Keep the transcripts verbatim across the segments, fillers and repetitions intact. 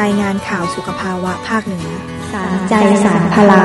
รายงานข่าวสุขภาวะภาคเหนือสารใจสารพลัง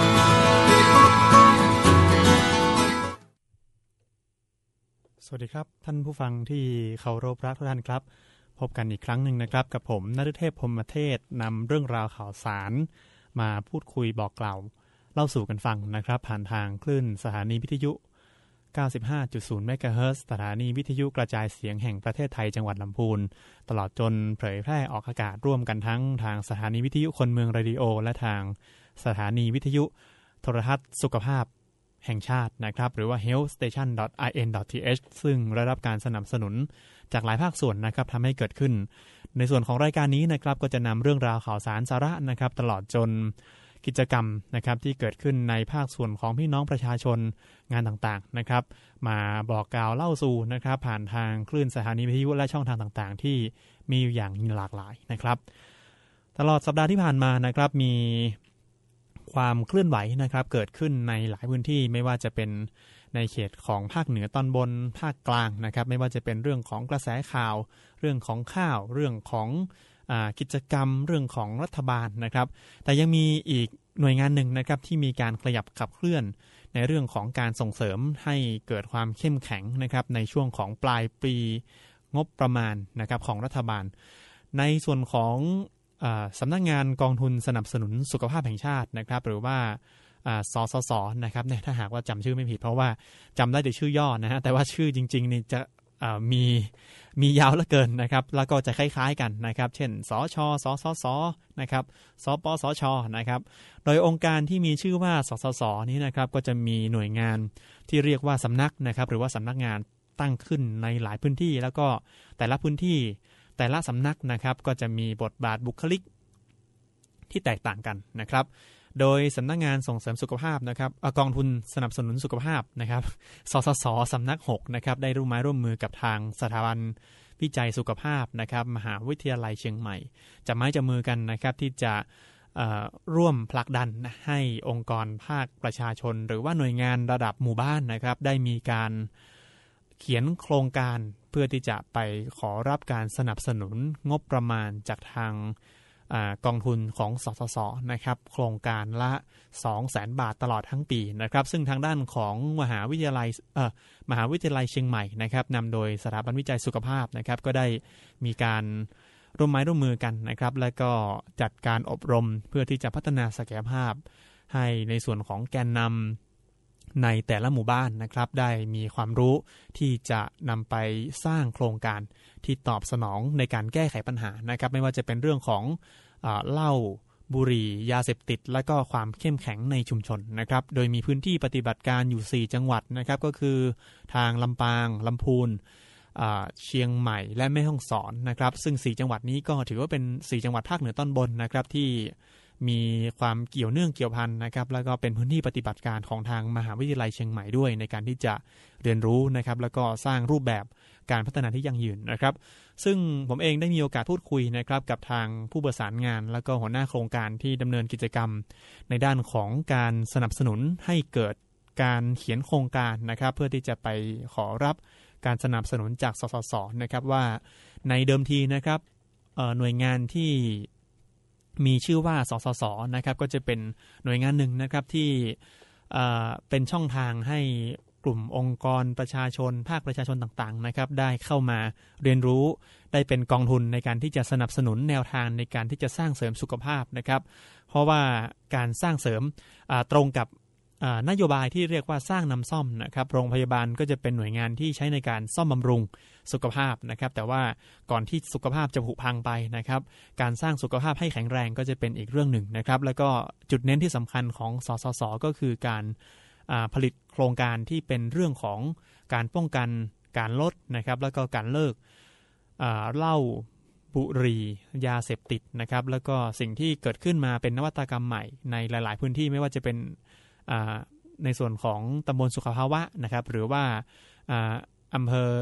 สวัสดีครับท่านผู้ฟังที่เคารพรักทุกท่านครับพบกันอีกครั้งหนึ่งนะครับกับผมณฤเทพพรหมเทศนำเรื่องราวข่าวสารมาพูดคุยบอกกล่าวเล่าสู่กันฟังนะครับผ่านทางคลื่นสถานีวิทยุ เก้าสิบห้าจุดศูนย์ เมกะเฮิรตซ์สถานีวิทยุกระจายเสียงแห่งประเทศไทยจังหวัดลำพูนตลอดจนเผยแพร่ออกอากาศร่วมกันทั้งทางสถานีวิทยุคนเมืองเรดิโอและทางสถานีวิทยุโทรทัศน์สุขภาพแห่งชาตินะครับหรือว่า เฮลท์ สเตชัน ดอท ไอ เอ็น ดอท ที เอช ซึ่งได้รับการสนับสนุนจากหลายภาคส่วนนะครับทำให้เกิดขึ้นในส่วนของรายการนี้นะครับก็จะนำเรื่องราวข่าวสารสาระนะครับตลอดจนกิจกรรมนะครับที่เกิดขึ้นในภาคส่วนของพี่น้องประชาชนงานต่างๆนะครับมาบอกกล่าวเล่าสู่นะครับผ่านทางคลื่นสถานีวิทยุและช่องทางต่างๆที่มีอยู่อย่างหลากหลายนะครับตลอดสัปดาห์ที่ผ่านมานะครับมีความเคลื่อนไหวนะครับเกิดขึ้นในหลายพื้นที่ไม่ว่าจะเป็นในเขตของภาคเหนือตอนบนภาคกลางนะครับไม่ว่าจะเป็นเรื่องของกระแสข่าวเรื่องของข้าวเรื่องของกิจกรรมเรื่องของรัฐบาลนะครับแต่ยังมีอีกหน่วยงานหนึ่งนะครับที่มีการขยับขับเคลื่อนในเรื่องของการส่งเสริมให้เกิดความเข้มแข็งนะครับในช่วงของปลายปีงบประมาณนะครับของรัฐบาลในส่วนของสำนักงานกองทุนสนับสนุนสุขภาพแห่งชาตินะครับหรือว่าสสสนะครับเนี่ยถ้าหากว่าจำชื่อไม่ผิดเพราะว่าจำได้แต่ชื่อย่อนะฮะแต่ว่าชื่อจริงๆนี่จะมีมียาวเหลือเกินนะครับแล้วก็จะคล้ายๆกันนะครับเช่นสชสสสนะครับสปสชนะครับโดยองค์การที่มีชื่อว่าสสสนี้นะครับก็จะมีหน่วยงานที่เรียกว่าสำนักนะครับหรือว่าสำนักงานตั้งขึ้นในหลายพื้นที่แล้วก็แต่ละพื้นที่แต่ละสำนักนะครับก็จะมีบทบาทบุคลิกที่แตกต่างกันนะครับโดยสำนักงานส่งเสริมสุขภาพนะครับกองทุนสนับสนุนสุขภาพนะครับสสสสำนักหกนะครับได้ร่วมไม้ร่วมมือกับทางสถาบันวิจัยสุขภาพนะครับมหาวิทยาลัยเชียงใหม่จะไม้จะมือกันนะครับที่จะร่วมผลักดันให้องค์กรภาคประชาชนหรือว่าหน่วยงานระดับหมู่บ้านนะครับได้มีการเขียนโครงการเพื่อที่จะไปขอรับการสนับสนุนงบประมาณจากทางกองทุนของสสสนะครับโครงการละ สองแสน บาทตลอดทั้งปีนะครับซึ่งทางด้านของมหาวิทยาลัยเอ่อมหาวิทยาลัยเชียงใหม่นะครับนำโดยสถาบันวิจัยสุขภาพนะครับก็ได้มีการร่วมไม้ร่วมมือกันนะครับและก็จัดการอบรมเพื่อที่จะพัฒนาศักยภาพให้ในส่วนของแกนนำในแต่ละหมู่บ้านนะครับได้มีความรู้ที่จะนำไปสร้างโครงการที่ตอบสนองในการแก้ไขปัญหานะครับไม่ว่าจะเป็นเรื่องของเหล้าบุหรี่ยาเสพติดและก็ความเข้มแข็งในชุมชนนะครับโดยมีพื้นที่ปฏิบัติการอยู่สี่จังหวัดนะครับก็คือทางลำปางลำพูนเชียงใหม่และแม่ฮ่องสอนนะครับซึ่งสี่จังหวัดนี้ก็ถือว่าเป็นสี่จังหวัดภาคเหนือตอนบนนะครับที่มีความเกี่ยวเนื่องเกี่ยวพันนะครับแล้วก็เป็นพื้นที่ปฏิบัติการของทางมหาวิทยาลัยเชียงใหม่ด้วยในการที่จะเรียนรู้นะครับแล้วก็สร้างรูปแบบการพัฒนาที่ยั่งยืนนะครับซึ่งผมเองได้มีโอกาสพูดคุยนะครับกับทางผู้ประสานงานแล้วก็หัวหน้าโครงการที่ดำเนินกิจกรรมในด้านของการสนับสนุนให้เกิดการเขียนโครงการนะครับเพื่อที่จะไปขอรับการสนับสนุนจากสสสนะครับว่าในเดิมทีนะครับหน่วยงานที่มีชื่อว่าสสสนะครับก็จะเป็นหน่วยงานหนึ่งนะครับที่เป็นช่องทางให้กลุ่มองค์กรประชาชนภาคประชาชนต่างๆนะครับได้เข้ามาเรียนรู้ได้เป็นกองทุนในการที่จะสนับสนุนแนวทางในการที่จะสร้างเสริมสุขภาพนะครับเพราะว่าการสร้างเสริมตรงกับนโยบายที่เรียกว่าสร้างนำซ่อมนะครับโรงพยาบาลก็จะเป็นหน่วยงานที่ใช้ในการซ่อมบำรุงสุขภาพนะครับแต่ว่าก่อนที่สุขภาพจะผุพังไปนะครับการสร้างสุขภาพให้แข็งแรงก็จะเป็นอีกเรื่องหนึ่งนะครับแล้วก็จุดเน้นที่สำคัญของสสสก็คือการผลิตโครงการที่เป็นเรื่องของการป้องกันการลดนะครับแล้วก็การเลิกเหล้าบุหรี่ยาเสพติดนะครับแล้วก็สิ่งที่เกิดขึ้นมาเป็นนวัตกรรมใหม่ในหลายๆพื้นที่ไม่ว่าจะเป็นในส่วนของตำบลสุขภาวะนะครับหรือว่าอำเภอ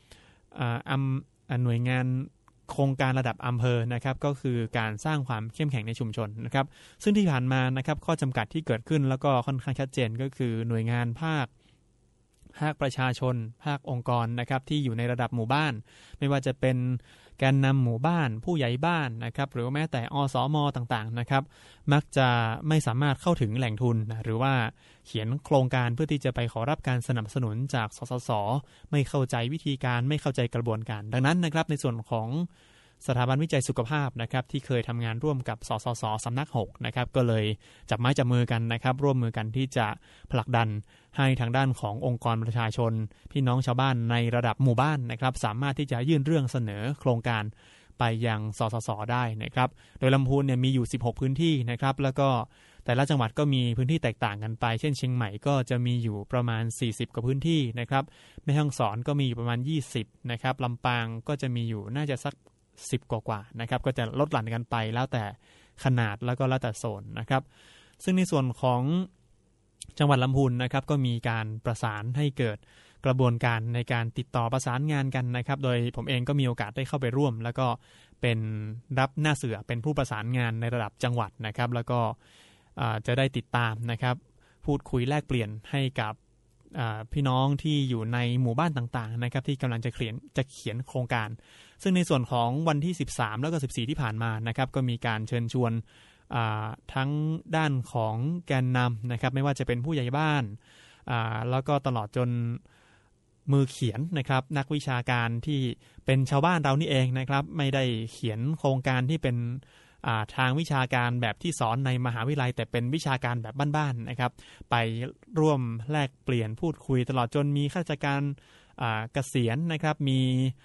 หน่วยงานโครงการระดับอำเภอนะครับก็คือการสร้างความเข้มแข็งในชุมชนนะครับซึ่งที่ผ่านมานะครับข้อจำกัดที่เกิดขึ้นแล้วก็ค่อนข้างชัดเจนก็คือหน่วยงานภาคภาคประชาชนภาคองค์กรนะครับที่อยู่ในระดับหมู่บ้านไม่ว่าจะเป็นแกนนำหมู่บ้านผู้ใหญ่บ้านนะครับหรือแม้แต่อสม.ต่างๆนะครับมักจะไม่สามารถเข้าถึงแหล่งทุนนะหรือว่าเขียนโครงการเพื่อที่จะไปขอรับการสนับสนุนจากสสส.ไม่เข้าใจวิธีการไม่เข้าใจกระบวนการดังนั้นนะครับในส่วนของสถาบันวิจัยสุขภาพนะครับที่เคยทำงานร่วมกับสสส.สำนักหกนะครับก็เลยจับไม้จับมือกันนะครับร่วมมือกันที่จะผลักดันให้ทางด้านขององค์กรประชาชนพี่น้องชาวบ้านในระดับหมู่บ้านนะครับสามารถที่จะยื่นเรื่องเสนอโครงการไปยังสสส.ได้นะครับโดยลำพูนเนี่ยมีอยู่สิบหกพื้นที่นะครับแล้วก็แต่ละจังหวัดก็มีพื้นที่แตกต่างกันไปเช่นเชียงใหม่ก็จะมีอยู่ประมาณสี่สิบกว่าพื้นที่นะครับแม่ฮ่องสอนก็มีอยู่ประมาณยี่สิบนะครับลำปางก็จะมีอยู่น่าจะสักสิบกว่าๆนะครับก็จะลดหลั่นกันไปแล้วแต่ขนาดแล้วก็แล้วแต่โซนนะครับซึ่งในส่วนของจังหวัดลำพูนนะครับก็มีการประสานให้เกิดกระบวนการในการติดต่อประสานงานกันนะครับโดยผมเองก็มีโอกาสได้เข้าไปร่วมแล้วก็เป็นรับหน้าเสือเป็นผู้ประสานงานในระดับจังหวัดนะครับแล้วก็จะได้ติดตามนะครับพูดคุยแลกเปลี่ยนให้กับพี่น้องที่อยู่ในหมู่บ้านต่างๆนะครับที่กำลังจะเขียนจะเขียนโครงการซึ่งในส่วนของวันที่สิบสามแล้วก็สิบสี่ที่ผ่านมานะครับก็มีการเชิญชวนทั้งด้านของแกนนำนะครับไม่ว่าจะเป็นผู้ใหญ่บ้านแล้วก็ตลอดจนมือเขียนนะครับนักวิชาการที่เป็นชาวบ้านเรานี่เองนะครับไม่ได้เขียนโครงการที่เป็นทางวิชาการแบบที่สอนในมหาวิทยาลัยแต่เป็นวิชาการแบบบ้านๆนะครับไปร่วมแลกเปลี่ยนพูดคุยตลอดจนมีข้าราชการเกษียณนะครับมี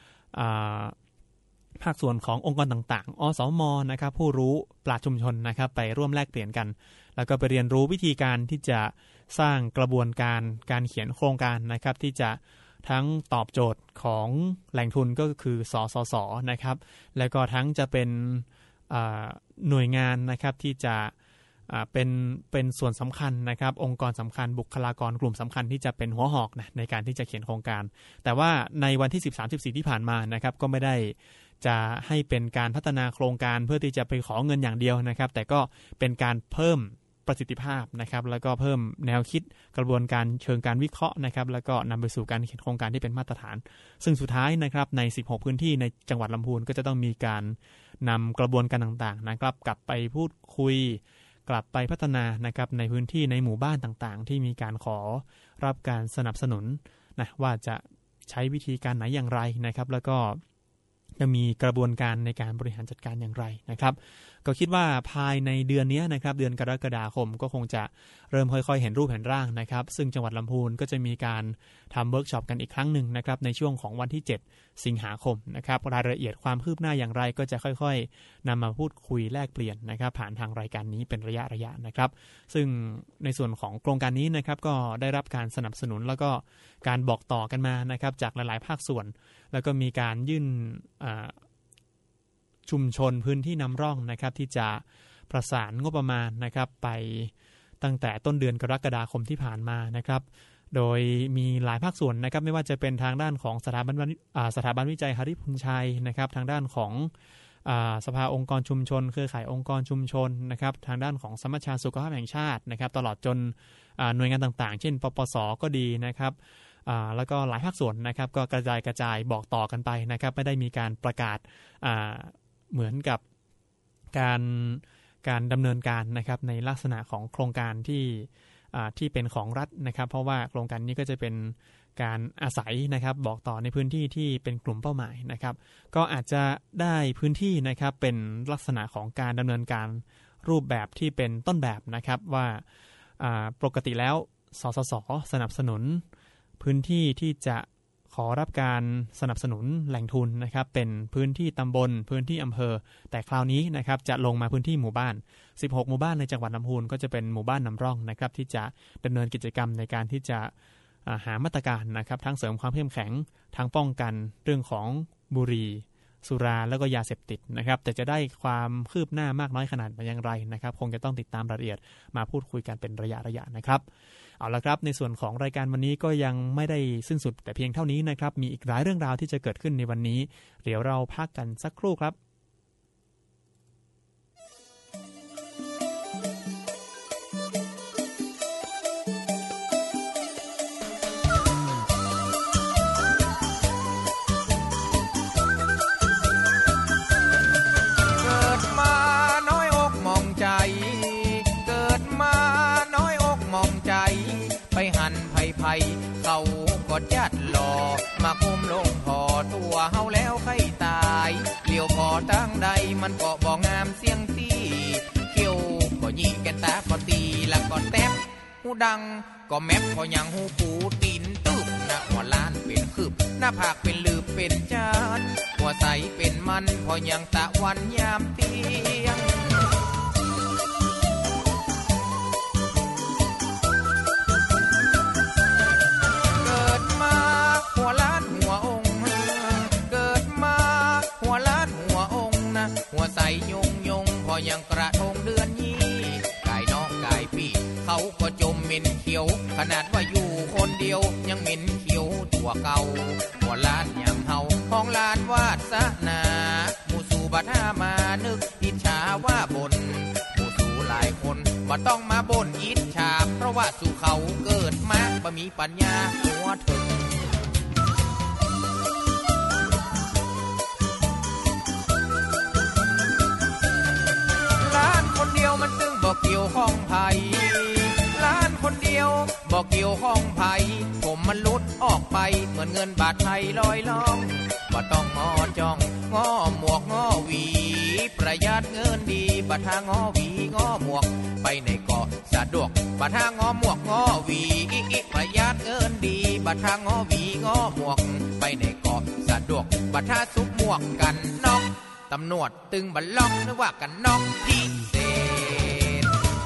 ภาคส่วนขององค์กรต่างๆอสม.นะครับผู้รู้ปราชญ์ชุมชนนะครับไปร่วมแลกเปลี่ยนกันแล้วก็ไปเรียนรู้วิธีการที่จะสร้างกระบวนการการเขียนโครงการนะครับที่จะทั้งตอบโจทย์ของแหล่งทุนก็คือสสส.นะครับแล้วก็ทั้งจะเป็นหน่วยงานนะครับที่จะเป็นเป็นส่วนสำคัญนะครับองค์กรสำคัญบุคลากรกลุ่มสำคัญที่จะเป็นหัวหอกนะในการที่จะเขียนโครงการแต่ว่าในวันที่สิบสาม สิบสี่ที่ผ่านมานะครับก็ไม่ได้จะให้เป็นการพัฒนาโครงการเพื่อที่จะไปขอเงินอย่างเดียวนะครับแต่ก็เป็นการเพิ่มประสิทธิภาพนะครับแล้วก็เพิ่มแนวคิดกระบวนการเชิงการวิเคราะห์นะครับแล้วก็นำไปสู่การเขียนโครงการที่เป็นมาตรฐานซึ่งสุดท้ายนะครับในสิบหกพื้นที่ในจังหวัดลำพูนก็จะต้องมีการนำกระบวนการต่างๆนะครับกลับไปพูดคุยกลับไปพัฒนานะครับในพื้นที่ในหมู่บ้านต่างๆที่มีการขอรับการสนับสนุนนะว่าจะใช้วิธีการไหนอย่างไรนะครับแล้วก็จะมีกระบวนการในการบริหารจัดการอย่างไรนะครับก็คิดว่าภายในเดือนนี้นะครับเดือนกรกฎาคมก็คงจะเริ่มค่อยๆเห็นรูปเห็นร่างนะครับซึ่งจังหวัดลำพูนก็จะมีการทำเวิร์กช็อปกันอีกครั้งหนึ่งนะครับในช่วงของวันที่เจ็ดสิงหาคมนะครับรายละเอียดความคืบหน้าอย่างไรก็จะค่อยๆนำมาพูดคุยแลกเปลี่ยนนะครับผ่านทางรายการนี้เป็นระยะระยะนะครับซึ่งในส่วนของโครงการนี้นะครับก็ได้รับการสนับสนุนแล้วก็การบอกต่อกันมานะครับจากหลายๆภาคส่วนแล้วก็มีการยื่นชุมชนพื้นที่นำร่องนะครับที่จะประสานงบประมาณนะครับไปตั้งแต่ต้นเดือนกรกฎาคมที่ผ่านมานะครับโดยมีหลายภาคส่วนนะครับไม่ว่าจะเป็นทางด้านของสถาบันสถาบันวิจัยหฤพุนชัยนะครับทางด้านของสภาองค์กรชุมชนเครือข่ายองค์กรชุมชนนะครับทางด้านของสมัชชาสุขภาพแห่งชาตินะครับตลอดจนหน่วยงานต่างๆเช่นปปส.ก็ดีนะครับแล้วก็หลายภาคส่วนนะครับก็กระจายกระจายบอกต่อกันไปนะครับไม่ได้มีการประกาศเหมือนกับการการดำเนินการนะครับในลักษณะของโครงการที่ที่เป็นของรัฐนะครับเพราะว่าโครงการนี้ก็จะเป็นการอาศัยนะครับบอกต่อในพื้นที่ที่เป็นกลุ่มเป้าหมายนะครับก็อาจจะได้พื้นที่นะครับเป็นลักษณะของการดำเนินการรูปแบบที่เป็นต้นแบบนะครับว่าปกติแล้วสสส.สนับสนุนพื้นที่ที่จะขอรับการสนับสนุนแหล่งทุนนะครับเป็นพื้นที่ตำบลพื้นที่อำเภอแต่คราวนี้นะครับจะลงมาพื้นที่หมู่บ้านสิบหกหมู่บ้านในจังหวัดลำพูนก็จะเป็นหมู่บ้านนำร่องนะครับที่จะดำเนินกิจกรรมในการที่จะหามาตรการนะครับทั้งเสริมความเข้มแข็งทั้งป้องกันเรื่องของบุหรี่สุราแล้วก็ยาเสพติดนะครับแต่จะได้ความคืบหน้ามากน้อยขนาดไหนอย่างไรนะครับคงจะต้องติดตามรายละเอียดมาพูดคุยกันเป็นระยะระยะนะครับเอาละครับในส่วนของรายการวันนี้ก็ยังไม่ได้สิ้นสุดแต่เพียงเท่านี้นะครับมีอีกหลายเรื่องราวที่จะเกิดขึ้นในวันนี้เดี๋ยวเราพักกันสักครู่ครับจจัดหล่อมาคุมลงพอตัวเฮาแล้วใครตายเลี้ยวพอตั้งใดมันก็บ่งามเสียงตีเขี้ยวก็หยีแก่นตาก็ตีแล้วก็แตบหูดังก็แมบก็ยังหูปูตีนตึบหน้าหัวล้านเป็นคืบหน้าผากเป็นลืบเป็นจานหัวใสเป็นมันพอยังตะวันยามเที่ยงเกิดมาหัวล้านหัวองค์เกิดมาหัวล้านหัวองค์นะหัวใสยงยงพอยังกระทงเดือนยี่กายน้องกายพี่เขาก็จมเหม็นเขียวขนาดว่าอยู่คนเดียวยังเหม็นเขียวตัวเก่าหัวล้านยังเฮาของล้านวาสนาหมู่สู่บัดหามานึกอิจฉาว่าบนหมู่สู่หลายคนบ่ต้องมาบ่นอิจฉาเพราะว่าสู่เขาเกิดมาบ่มีปัญญาหัวถึงล้านคนเดียวมันตึงบ่เกี่ยวข้องไผล้านคนเดียวบ่เกี่ยวข้องไผผมมันลุดออกไปเหมือนเงินบาทไทยลอยล่องบ่ต้องงอจ้องงอหมวกงอหวีประหยัดเงินดีบัดหางอหวีงอหมวกไปในเกาะสะดวกบัดหางอหมวกงอหวีประหยัดเงินดีบัดหางอหวีงอหมวกไปในเกาะสะดวกบัดหาซุกหมวกกันน็อกตำรวจตึงบัลล็อกนึกว่ากันน็อกพิเศษ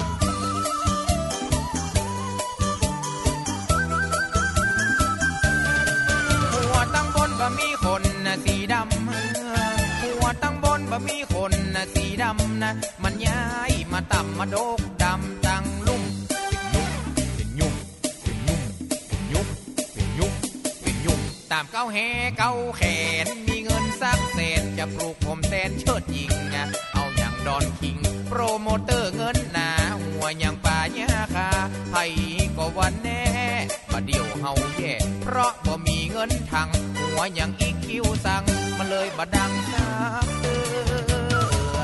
หัวตั้งบนบ่มีคนนะสีดำหัวตั้งบนบ่มีคนนะสีดำนะมันย้ายมาต่ำมาโดกดำตั้งลุ่มเป็นยุ่งเป็นยุ่งเป็นยุ่งเป็นยุ่งเป็นยุ่งตามเก้าแห่เก้าแขนมีเงินสักแสนจะปลูกผมแสนเชิดยิงนะเอาอย่างดอนคิงโปรโมเตอร์เงินหนาหัวอย่างป่าหญ้าคาไผก็วันแน่ประเดี๋ยวเฮาแย่เพราะบ่มีเงินทังหัวอย่างอีกคิวสั่งมันเลยบ่ดังซักเตือ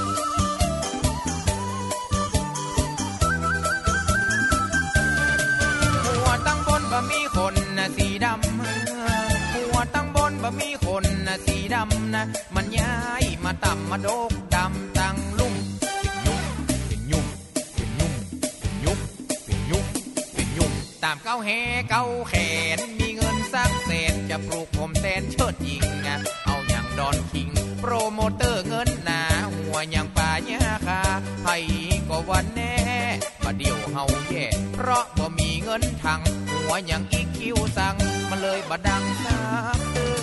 หัวตั้งบนบ่มีคนนะสีดำหัวตั้งบนบ่มีคนนะสีดำนะมันย้ายมาต่ำมาโดกดำตั้งลุ่มเป็นยุ่งเป็นยุ่งเป็นยุ่งเป็นยุ่งเป็นยุ่งตามเก้าแห่เก้าแขนมีเงินสักแสนจะปลูกผมแสนเชิดยิงนะเอาอย่างดอนคิงโปรโมเตอร์เงินหนาหัวอย่างป่าหญ้าคาไผก็วันแน่ประเดี๋ยวเฮาแย่เพราะบ่มีเงินทังหัวอย่างอีกคิวสั่งมันเลยบ่ดังซักเตื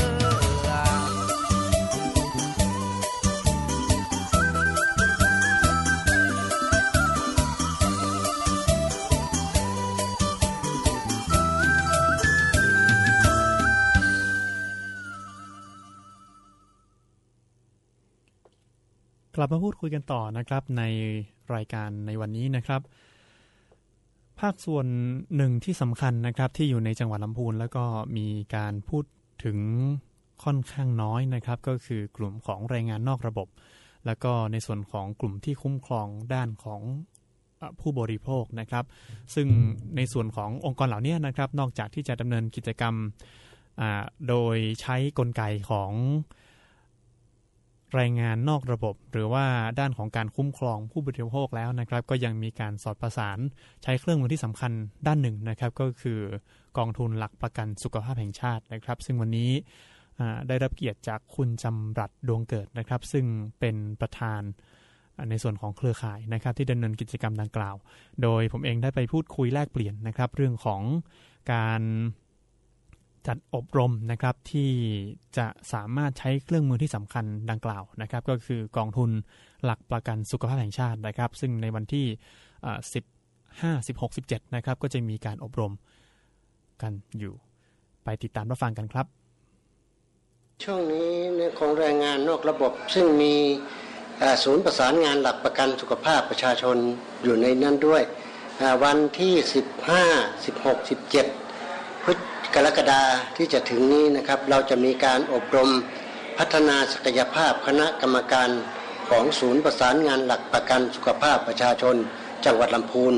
กลับมาพูดคุยกันต่อนะครับในรายการในวันนี้นะครับภาคส่วนหนึ่งที่สำคัญนะครับที่อยู่ในจังหวัดลำพูนแล้วก็มีการพูดถึงค่อนข้างน้อยนะครับก็คือกลุ่มของแรงงานนอกระบบแล้วก็ในส่วนของกลุ่มที่คุ้มครองด้านของผู้บริโภคนะครับซึ่งในส่วนขององค์กรเหล่านี้นะครับนอกจากที่จะดำเนินกิจกรรมโดยใช้กลไกของแรงงานนอกระบบหรือว่าด้านของการคุ้มครองผู้บริโภคแล้วนะครับก็ยังมีการสอดประสานใช้เครื่องมือที่สำคัญด้านหนึ่งนะครับก็คือกองทุนหลักประกันสุขภาพแห่งชาตินะครับซึ่งวันนี้ได้รับเกียรติจากคุณจำรัดดวงเกิดนะครับซึ่งเป็นประธานในส่วนของเครือข่ายนะครับที่ดำเนินกิจกรรมดังกล่าวโดยผมเองได้ไปพูดคุยแลกเปลี่ยนนะครับเรื่องของการจัดอบรมนะครับที่จะสามารถใช้เครื่องมือที่สำคัญดังกล่าวนะครับก็คือกองทุนหลักประกันสุขภาพแห่งชาตินะครับซึ่งในวันที่สิบห้า สิบหก สิบเจ็ดนะครับก็จะมีการอบรมกันอยู่ไปติดตามรับฟังกันครับช่วงนี้ของแรงงานนอกระบบซึ่งมีศูนย์ประสานงานหลักประกันสุขภาพประชาชนอยู่ในนั้นด้วยวันที่สิบห้า สิบหก สิบเจ็ดพฤศจิกายนที่จะถึงนี้นะครับเราจะมีการอบรมพัฒนาศักยภาพคณะกรรมการของศูนย์ประสานงานหลักประกันสุขภาพประชาชนจังหวัดลำพูน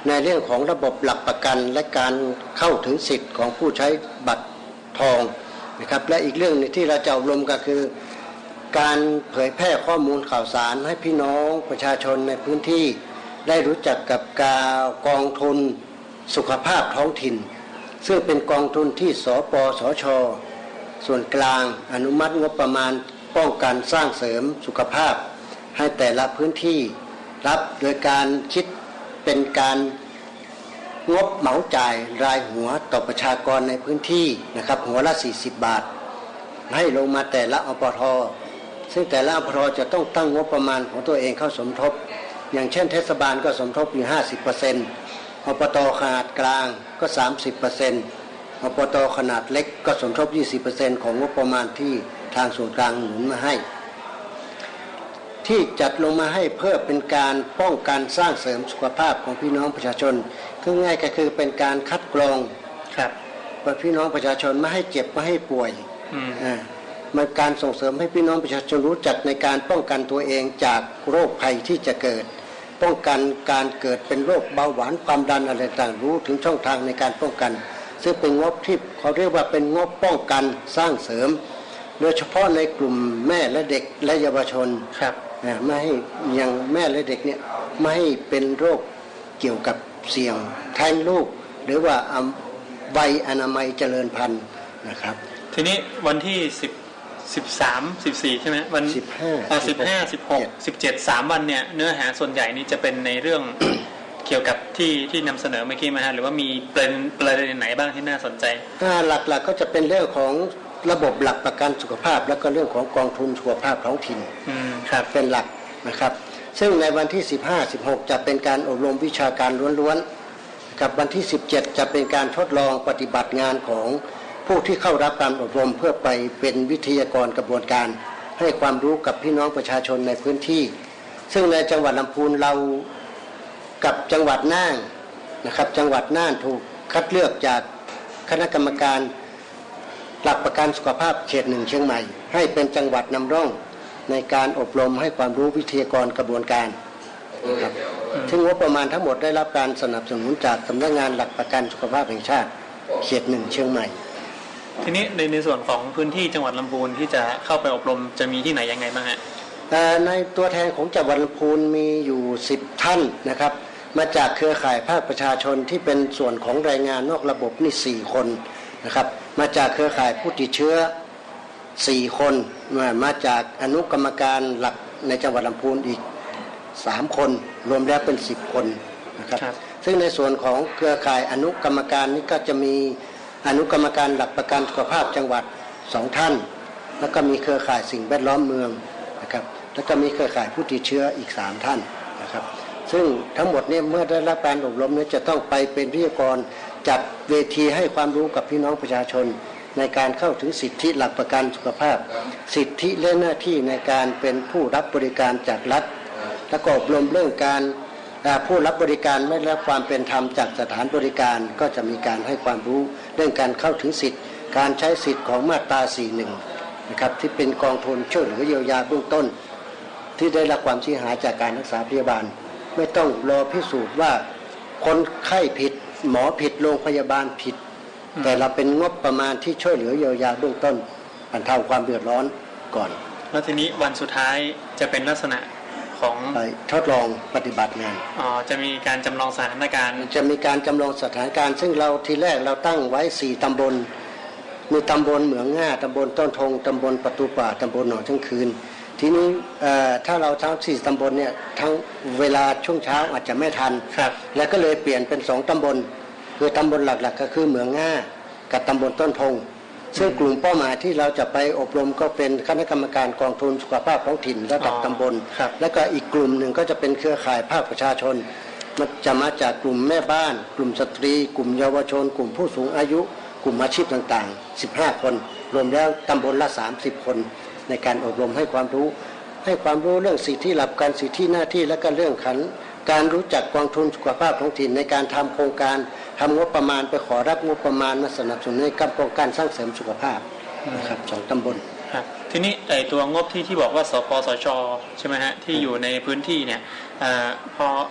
ในเรื่องของระบบหลักประกันและการเข้าถึงสิทธิ์ของผู้ใช้บัตรทองนะครับและอีกเรื่องนึงที่เราจะอบรมก็คือการเผยแพร่ข้อมูลข่าวสารให้พี่น้องประชาชนในพื้นที่ได้รู้จักกับการกองทุนสุขภาพท้องถิ่นซึ่งเป็นกองทุนที่สปสช.ส่วนกลางอนุมัติงบประมาณป้องกันสร้างเสริมสุขภาพให้แต่ละพื้นที่รับโดยการคิดเป็นการงบเหมาจ่ายรายหัวต่อประชากรในพื้นที่นะครับหัวละสี่สิบบาทให้ลงมาแต่ละอปท.ซึ่งแต่ละอปท.จะต้องตั้งงบประมาณของตัวเองเข้าสมทบอย่างเช่นเทศบาลก็สมทบอยู่ ห้าสิบเปอร์เซ็นต์ อบต.ขนาดกลางก็ สามสิบเปอร์เซ็นต์ อบต.ขนาดเล็กก็สมทบ ยี่สิบเปอร์เซ็นต์ ของงบประมาณที่ทางส่วนกลางหนุนมาให้ที่จัดลงมาให้เพื่อเป็นการป้องกันสร้างเสริมสุขภาพของพี่น้องประชาชนคือง่ายก็คือเป็นการคัดกรองครับพี่น้องประชาชนไม่ให้เจ็บไม่ให้ป่วยอ่ามันการส่งเสริมให้พี่น้องประชาชนรู้จักในการป้องกันตัวเองจากโรคภัยที่จะเกิดป้องกันการเกิดเป็นโรคเบาหวานความดันอะไรต่างรู้ถึงช่องทางในการป้องกันซึ่งเป็นงบที่เขาเรียกว่าเป็นงบป้องกันสร้างเสริมโดยเฉพาะในกลุ่มแม่และเด็กและเยาวชนครับไม่ให้ยังแม่และเด็กเนี่ยไม่ให้เป็นโรคเกี่ยวกับเสี่ยงแท้งลูกหรือว่าวัยอนามัยเจริญพันธุ์นะครับทีนี้วันที่สิบ สิบสาม สิบสี่ใช่ไหมวันสิบห้าอ่าสิบห้า สิบหก สิบเจ็ด สามวันเนี่ยเนื้อหาส่วนใหญ่นี่จะเป็นในเรื่อง เกี่ยวกับที่ที่นำเสนอเมื่อกี้มั้ยฮะหรือว่ามีประเด็นประเด็นไหนบ้างที่น่าสนใจอ่าหลักๆ ก็จะเป็นเรื่องของระบบหลักประกันสุขภาพแล้วก็เรื่องของกองทุนสุขภาพท้องถิ่นอืมครับเป็นหลักนะครับซึ่งในวันที่สิบห้า สิบหกจะเป็นการอบรมวิชาการล้วนๆกับวันที่สิบเจ็ดจะเป็นการทดลองปฏิบัติงานของผู้ที่เข้ารับการอบรมเพื่อไปเป็นวิทยากรกระบวนการให้ความรู้กับพี่น้องประชาชนในพื้นที่ซึ่งในจังหวัดลำพูนเรากับจังหวัดน่านนะครับจังหวัดน่านถูกคัดเลือกจากคณะกรรมการหลักประกันสุขภาพเขตหนึ่งเชียงใหม่ให้เป็นจังหวัดนำร่องในการอบรมให้ความรู้วิทยากรกระบวนการนะครับซึ่งงบประมาณทั้งหมดได้รับการสนับสนุนจากสำนักงานหลักประกันสุขภาพแห่งชาติเขตหนึ่งเชียงใหม่ทีนี้ในในส่วนของพื้นที่จังหวัดลำพูนที่จะเข้าไปอบรมจะมีที่ไหนยังไงบ้างฮะในตัวแทนของจังหวัดลำพูนมีอยู่สิบท่านนะครับมาจากเครือข่ายภาคประชาชนที่เป็นส่วนของแรงงานนอกระบบนี่สี่คนนะครับมาจากเครือข่ายผู้ติดเชื้อสี่คนมาจากอนุกรรมการหลักในจังหวัดลำพูนอีกสามคนรวมแล้วเป็นสิบคนนะครับซึ่งในส่วนของเครือข่ายอนุกรรมการนี้ก็จะมีอนุกรรมการหลักประกันสุขภาพจังหวัดสองท่านแล้วก็มีเครือข่ายสิ่งแวดล้อมเมืองนะครับแล้วก็มีเครือข่ายผู้ติดเชื้ออีกสามท่านนะครับซึ่งทั้งหมดนี้เมื่อได้รับการอบรมนี้จะต้องไปเป็นวิทยากรจัดเวทีให้ความรู้กับพี่น้องประชาชนในการเข้าถึงสิทธิหลักประกันสุขภาพสิทธิและหน้าที่ในการเป็นผู้รับบริการจากรัฐและก็อบรมเรื่องการผู้รับบริการไม่ได้รับความเป็นธรรมจากสถานบริการก็จะมีการให้ความรู้เรื่องการเข้าถึงสิทธิการใช้สิทธิของมาตราสี่สิบเอ็ดนะครับที่เป็นกองทุนช่วยเหลือเยียวยาเบื้องต้นที่ได้รับความเสียหายจากการรักษาพยาบาลไม่ต้องรอพิสูจน์ว่าคนไข้ผิดหมอผิดโรงพยาบาลผิดแต่เราเป็นงบประมาณที่ช่วยเหลือเยียวยาเบื้องต้นบรรเทาความเดือดร้อนก่อนแล้วทีนี้วันสุดท้ายจะเป็นลักษณะของไปทดลองปฏิบัติงานอ๋อจะมีการจำลองสถานการณ์จะมีการจำลองสถานการณ์ซึ่งเราทีแรกเราตั้งไว้สี่ตำบลมีตำบลเหมืองง่าตำบลต้นทงตำบลประตูป่าตำบลหนองทั้งคืนทีนี้ถ้าเราทั้งสี่ตำบลเนี่ยทั้งเวลาช่วงเช้าอาจจะไม่ทันแล้วก็เลยเปลี่ยนเป็นสองตำบลคือตำบลหลักๆก็คือเหมืองง่ากับตำบลต้นทงซึ่งกลุ่มเป้าหมายที่เราจะไปอบรมก็เป็นคณะกรรมการกองทุนสุขภาพท้องถิ่นระดับตำบลและก็อีกกลุ่มหนึ่งก็จะเป็นเครือข่ายภาคประชาชนมันจะมาจากกลุ่มแม่บ้านกลุ่มสตรีกลุ่มเยาวชนกลุ่มผู้สูงอายุกลุ่มอาชีพต่างๆสิบห้าคนรวมแล้วตำบลละสามสิบคนในการอบรมให้ความรู้ให้ความรู้เรื่องสิทธิหลักการสิทธิหน้าที่และก็เรื่องขันการรู้จักกองทุนสุขภาพท้องถิ่นในการทำโครงการทำงบประมาณไปขอรับงบประมาณมาสนับสนุนในการป้องกันสร้างเสริมสุขภาพนะครับสองตำบลครับทีนี้ไอ้ตัวงบที่ที่บอกว่าสปสช.ใช่ไหมฮะที่อยู่ในพื้นที่เนี่ยอพอ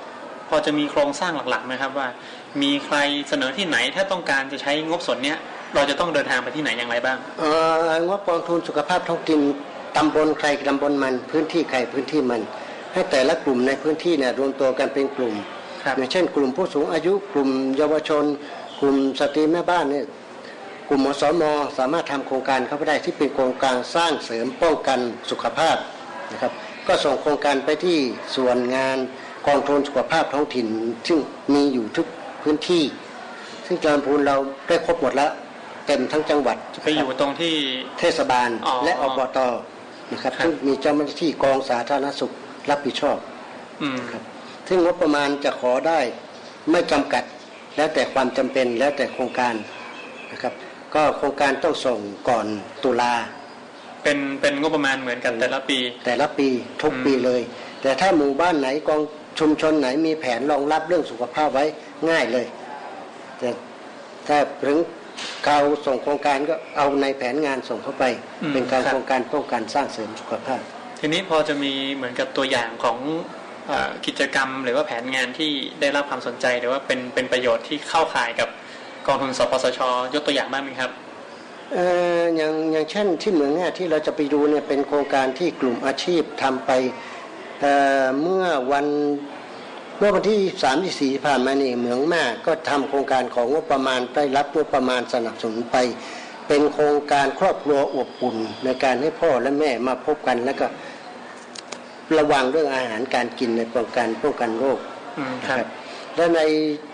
พอจะมีโครงสร้างหลักๆไหมครับว่ามีใครเสนอที่ไหนถ้าต้องการจะใช้งบส่วนเนี้ยเราจะต้องเดินทางไปที่ไหนอย่างไรบ้างเอ่องบกองทุนสุขภาพท้องถิ่นตำบลใครตำบลมันพื้นที่ใครพื้นที่มันให้แต่ละกลุ่มในพื้นที่เนี่ยรวมตัวกันเป็นกลุ่มอย่างเช่นกลุ่มผู้สูงอายุกลุ่มเยาวชนกลุ่มสตรีแม่บ้านเนี่ยกลุ่มอสม.สามารถทำโครงการเข้าไปได้ที่เป็นโครงการสร้างเสริมป้องกันสุขภาพนะครับก็ส่งโครงการไปที่ส่วนงานกองทุนสุขภาพท้องถิ่นซึ่งมีอยู่ทุกพื้นที่ซึ่งจังหวัดลำพูนเราได้ครบหมดแล้วเต็มทั้งจังหวัดไปอยู่ตรงที่เทศบาลและอบต.นะครับซึ่งมีเจ้าหน้าที่กองสาธารณสุขรับผิดชอบครับซึ่งงบประมาณจะขอได้ไม่จำกัดแล้วแต่ความจำเป็นแล้วแต่โครงการนะครับก็โครงการต้องส่งก่อนตุลาเป็นเป็นงบประมาณเหมือนกันแต่ละปีแต่ละปีทุกปีเลยแต่ถ้าหมู่บ้านไหนกองชุมชนไหนมีแผนรองรับเรื่องสุขภาพไว้ง่ายเลยแต่ถ้าถึงเขาส่งโครงการก็เอาในแผนงานส่งเข้าไปเป็นการโครงการป้องกันสร้างเสริมสุขภาพทีนี้พอจะมีเหมือนกับตัวอย่างของกิจกรรมหรือว่าแผนงานที่ได้รับความสนใจหรือว่าเป็นเป็นประโยชน์ที่เข้าข่ายกับกองทุนสปสช.ยกตัวอย่างบ้างไหมครับเอ่ออย่างอย่างเช่นที่เมืองเนี่ยที่เราจะไปดูเนี่ยเป็นโครงการที่กลุ่มอาชีพทำไปเอ่อเมื่อวันเมื่อวันที่สามที่สี่ผ่านมานี่เมืองมากก็ทำโครงการของงบประมาณได้รับงบประมาณสนับสนุนไปเป็นโครงการครอบครัวอบอุ่นในการให้พ่อและแม่มาพบกันแล้วก็ระวังเรื่องอาหารการกินในป้องกันป้องกันโรคครับและใน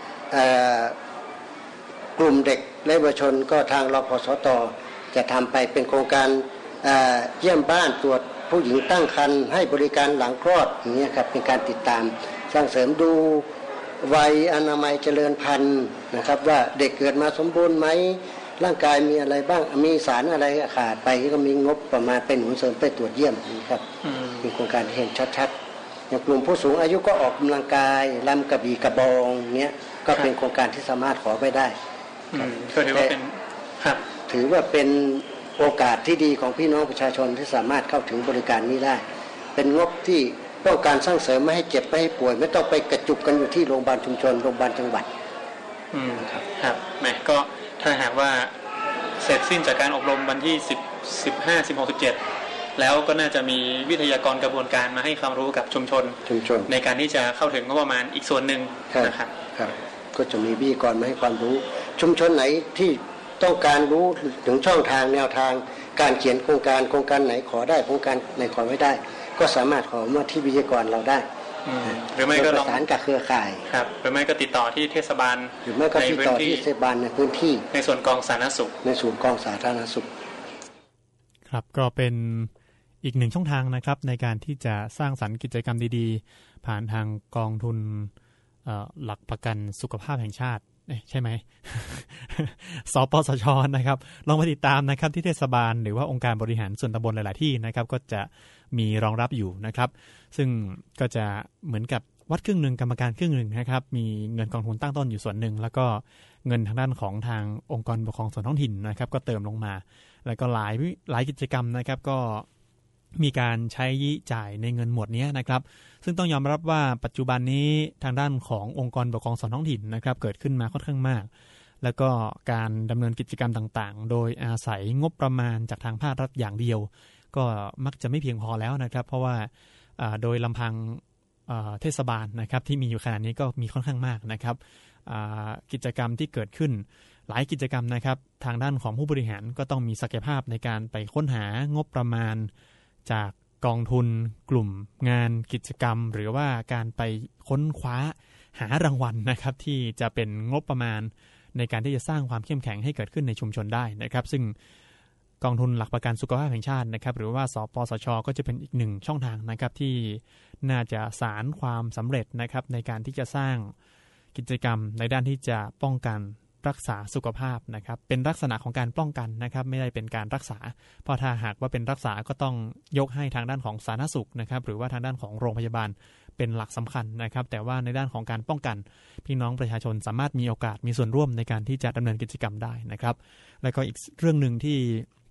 กลุ่มเด็กและเยาวชนก็ทางรพสต.จะทำไปเป็นโครงการเยี่ยมบ้านตรวจผู้หญิงตั้งครรภ์ให้บริการหลังคลอดอย่างนี้ครับเป็นการติดตามสร้างเสริมดูวัยอนามัยเจริญพันธุ์นะครับว่าเด็กเกิดมาสมบูรณ์ไหมร่างกายมีอะไรบ้างมีสารอะไรขาดไปก็มีงบประมาณเป็นหนุนเสริมไปตรวจเยี่ยมนะครับมีโครงการเห็นชัดๆอย่างกลุ่มผู้สูงอายุก็ออกกำลังกายลำกระบี่กระบองเนี้ยก็เป็นโครงการที่สามารถขอไปได้ก็ถือว่าเป็นครับถือว่าเป็นโอกาสที่ดีของพี่น้องประชาชนที่สามารถเข้าถึงบริการนี้ได้เป็นงบที่ต้องการสร้างเสริมไม่ให้เจ็บไม่ให้ป่วยไม่ต้องไปกระจุกกันอยู่ที่โรงพยาบาลชุมชนโรงพยาบาลจังหวัดอืมครับครับแหมก็ถ้าหากว่าเสร็จสิ้นจากการอบรมวันที่สิบ สิบห้า สิบหก สิบเจ็ดแล้วก็น่าจะมีวิทยากรกระบวนการมาให้ความรู้กับชุมชนชุมชนในการที่จะเข้าถึงงบประมาณอีกส่วนหนึ่งนะครับครับก็จะมีวิทยากรมาให้ความรู้ชุมชนไหนที่ต้องการรู้ถึงช่องทางแนวทางการเขียนโครงการโครงการไหนขอได้โครงการไหนขอไม่ได้ก็สามารถขอมาที่วิทยากรเราได้หรือไม่ก็ประสานกับเครือข่ายครับหรือไม่ก็ติดต่อที่เทศบาลหรือไม่ก็ติดต่อที่เทศบาลในพื้นที่ในส่วนกองสาธารณสุขในส่วนกองสาธารณสุขครับก็เป็นอีกหนึ่งช่องทางนะครับในการที่จะสร้างสรรค์กิจกรรมดีๆผ่านทางกองทุนหลักประกันสุขภาพแห่งชาติใช่ไหม สปสช.นะครับลองมาติดตามนะครับที่เทศบาลหรือว่าองค์การบริหารส่วนตำบลหลายๆที่นะครับก็จะมีรองรับอยู่นะครับซึ่งก็จะเหมือนกับวัดครึ่งหนึ่งกรรมการครึ่งหนึ่งนะครับมีเงินกองทุนตั้งต้นอยู่ส่วนหนึ่งแล้วก็เงินทางด้านของทางองค์กรปกครองส่วนท้องถิ่นนะครับก็เติมลงมาแล้วก็หลายหลายกิจกรรมนะครับก็มีการใช้จ่ายในเงินหมวดนี้นะครับซึ่งต้องยอมรับว่าปัจจุบันนี้ทางด้านขององค์กรปกครองส่วนท้องถิ่นนะครับเกิดขึ้นมาค่อนข้างมากแล้วก็การดำเนินกิจกรรมต่างๆโดยอาศัยงบประมาณจากทางภาครัฐอย่างเดียวก็มักจะไม่เพียงพอแล้วนะครับเพราะว่าโดยลำพังเทศบาลนะครับที่มีอยู่ขนาดนี้ก็มีค่อนข้างมากนะครับกิจกรรมที่เกิดขึ้นหลายกิจกรรมนะครับทางด้านของผู้บริหารก็ต้องมีศักยภาพในการไปค้นหางบประมาณจากกองทุนกลุ่มงานกิจกรรมหรือว่าการไปค้นคว้าหารางวัลนะครับที่จะเป็นงบประมาณในการที่จะสร้างความเข้มแข็งให้เกิดขึ้นในชุมชนได้นะครับซึ่งกองทุนหลักประกันสุขภาพแห่งชาตินะครับหรือว่าสปสช.ก็จะเป็นอีกหนึ่งช่องทางนะครับที่น่าจะสานความสำเร็จนะครับในการที่จะสร้างกิจกรรมในด้านที่จะป้องกันรักษาสุขภาพนะครับเป็นลักษณะของการป้องกันนะครับไม่ได้เป็นการรักษาเพราะถ้าหากว่าเป็นรักษาก็ต้องยกให้ทางด้านของสาธารณสุขนะครับหรือว่าทางด้านของโรงพยาบาลเป็นหลักสำคัญนะครับแต่ว่าในด้านของการป้องกันพี่น้องประชาชนสามารถมีโอกาสมีส่วนร่วมในการที่จะดำเนินกิจกรรมได้นะครับแล้วก็อีกเรื่องนึงที่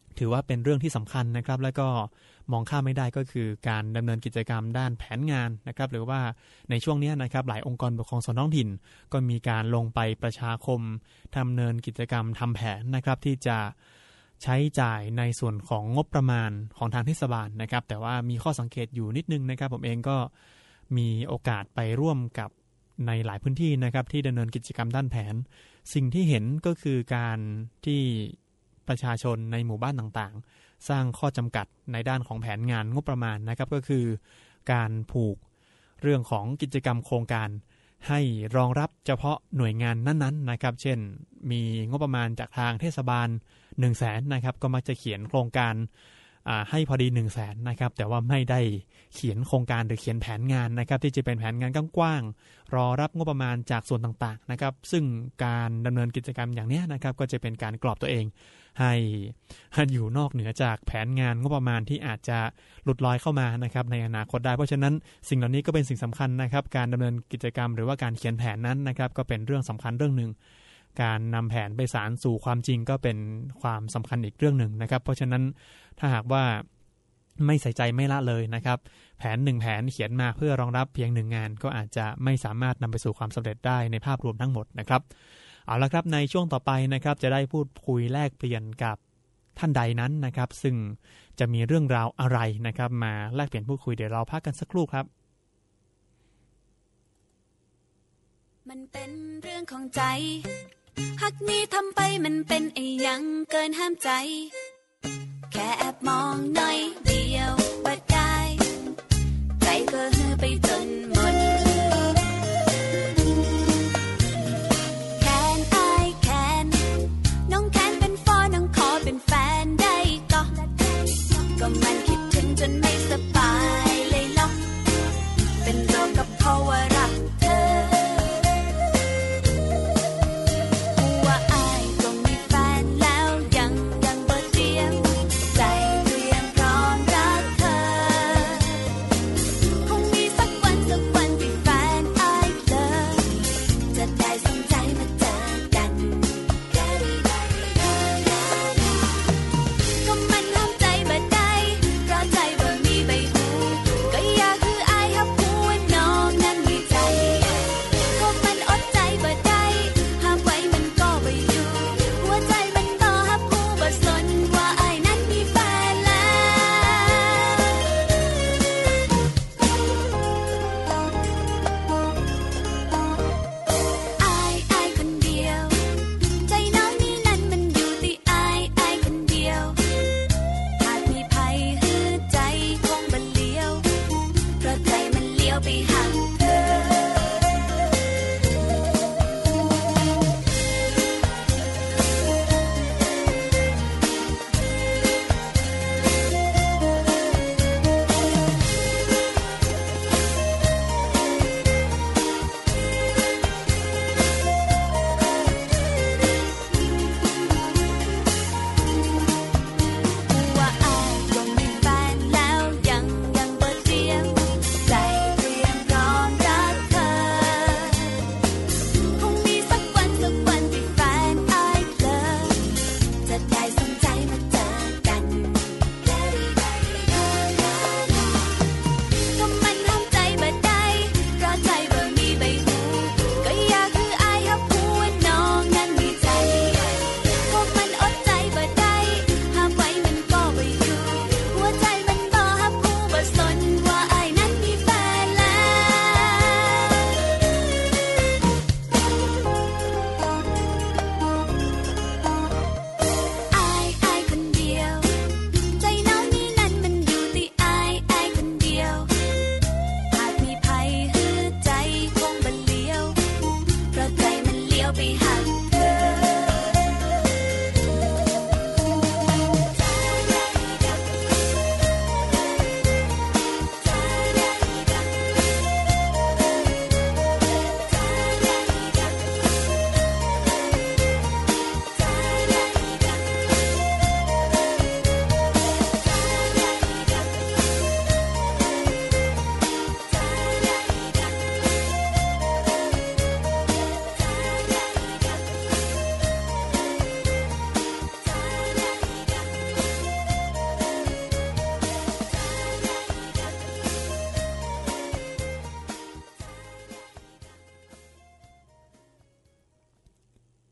ถือว่าเป็นเรื่องที่สำคัญนะครับแล้วก็มองข้ามไม่ได้ก็คือการดำเนินกิจกรรมด้านแผนงานนะครับหรือว่าในช่วงนี้นะครับหลายองค์กรปกครองส่วนท้องถิ่นก็มีการลงไปประชาคมดำเนินกิจกรรมทำแผนนะครับที่จะใช้จ่ายในส่วนของงบประมาณของทางเทศบาลนะครับแต่ว่ามีข้อสังเกตอยู่นิดนึงนะครับผมเองก็มีโอกาสไปร่วมกับในหลายพื้นที่นะครับที่ดำเนินกิจกรรมด้านแผนสิ่งที่เห็นก็คือการที่ประชาชนในหมู่บ้านต่างๆสร้างข้อจำกัดในด้านของแผนงานงบประมาณนะครับก็คือการผูกเรื่องของกิจกรรมโครงการให้รองรับเฉพาะหน่วยงานนั้นๆนะครับเช่นมีงบประมาณจากทางเทศบาล หนึ่งแสน นะครับก็มักจะเขียนโครงการให้พอดี หนึ่งแสน นะครับแต่ว่าไม่ได้เขียนโครงการหรือเขียนแผนงานนะครับที่จะเป็นแผนงานกว้างๆรอรับงบประมาณจากส่วนต่างๆนะครับซึ่งการดำเนินกิจกรรมอย่างนี้นะครับก็จะเป็นการกรอบตัวเองให้อยู่นอกเหนือจากแผนงานงบประมาณที่อาจจะหลุดลอยเข้ามานะครับในอนาคตได้เพราะฉะนั้นสิ่งเหล่านี้ก็เป็นสิ่งสำคัญนะครับการดำเนินกิจกรรมหรือว่าการเขียนแผนนั้นนะครับก็เป็นเรื่องสำคัญเรื่องหนึ่งการนำแผนไปสานสู่ความจริงก็เป็นความสำคัญอีกเรื่องหนึ่งนะครับเพราะฉะนั้นถ้าหากว่าไม่ใส่ใจไม่ละเลยนะครับแผนหนึ่งแผนเขียนมาเพื่อรองรับเพียงหนึ่งงานก็อาจจะไม่สามารถนำไปสู่ความสำเร็จได้ในภาพรวมทั้งหมดนะครับเอาละครับในช่วงต่อไปนะครับจะได้พูดคุยแลกเปลี่ยนกับท่านใดนั้นนะครับซึ่งจะมีเรื่องราวอะไรนะครับมาแลกเปลี่ยนพูดคุยเดี๋ยวเราพักกันสักครู่ครับมันเป็นเรื่องของใจหักนี้ทำไปมันเป็นไอ้ยังเกินห้ามใจแค่แอบมองหน่อยเดียวบัดได้ใจก็ฮือไปจนหมดแคนอายแคนน้องแคนเป็นฟอน้องขอเป็นแฟนได้ก็ก็มันคิดถึงจนไม่สบายเลยหรอกเป็นโรคกับเพราะว่ารักเธอใจเตรียมพร้อ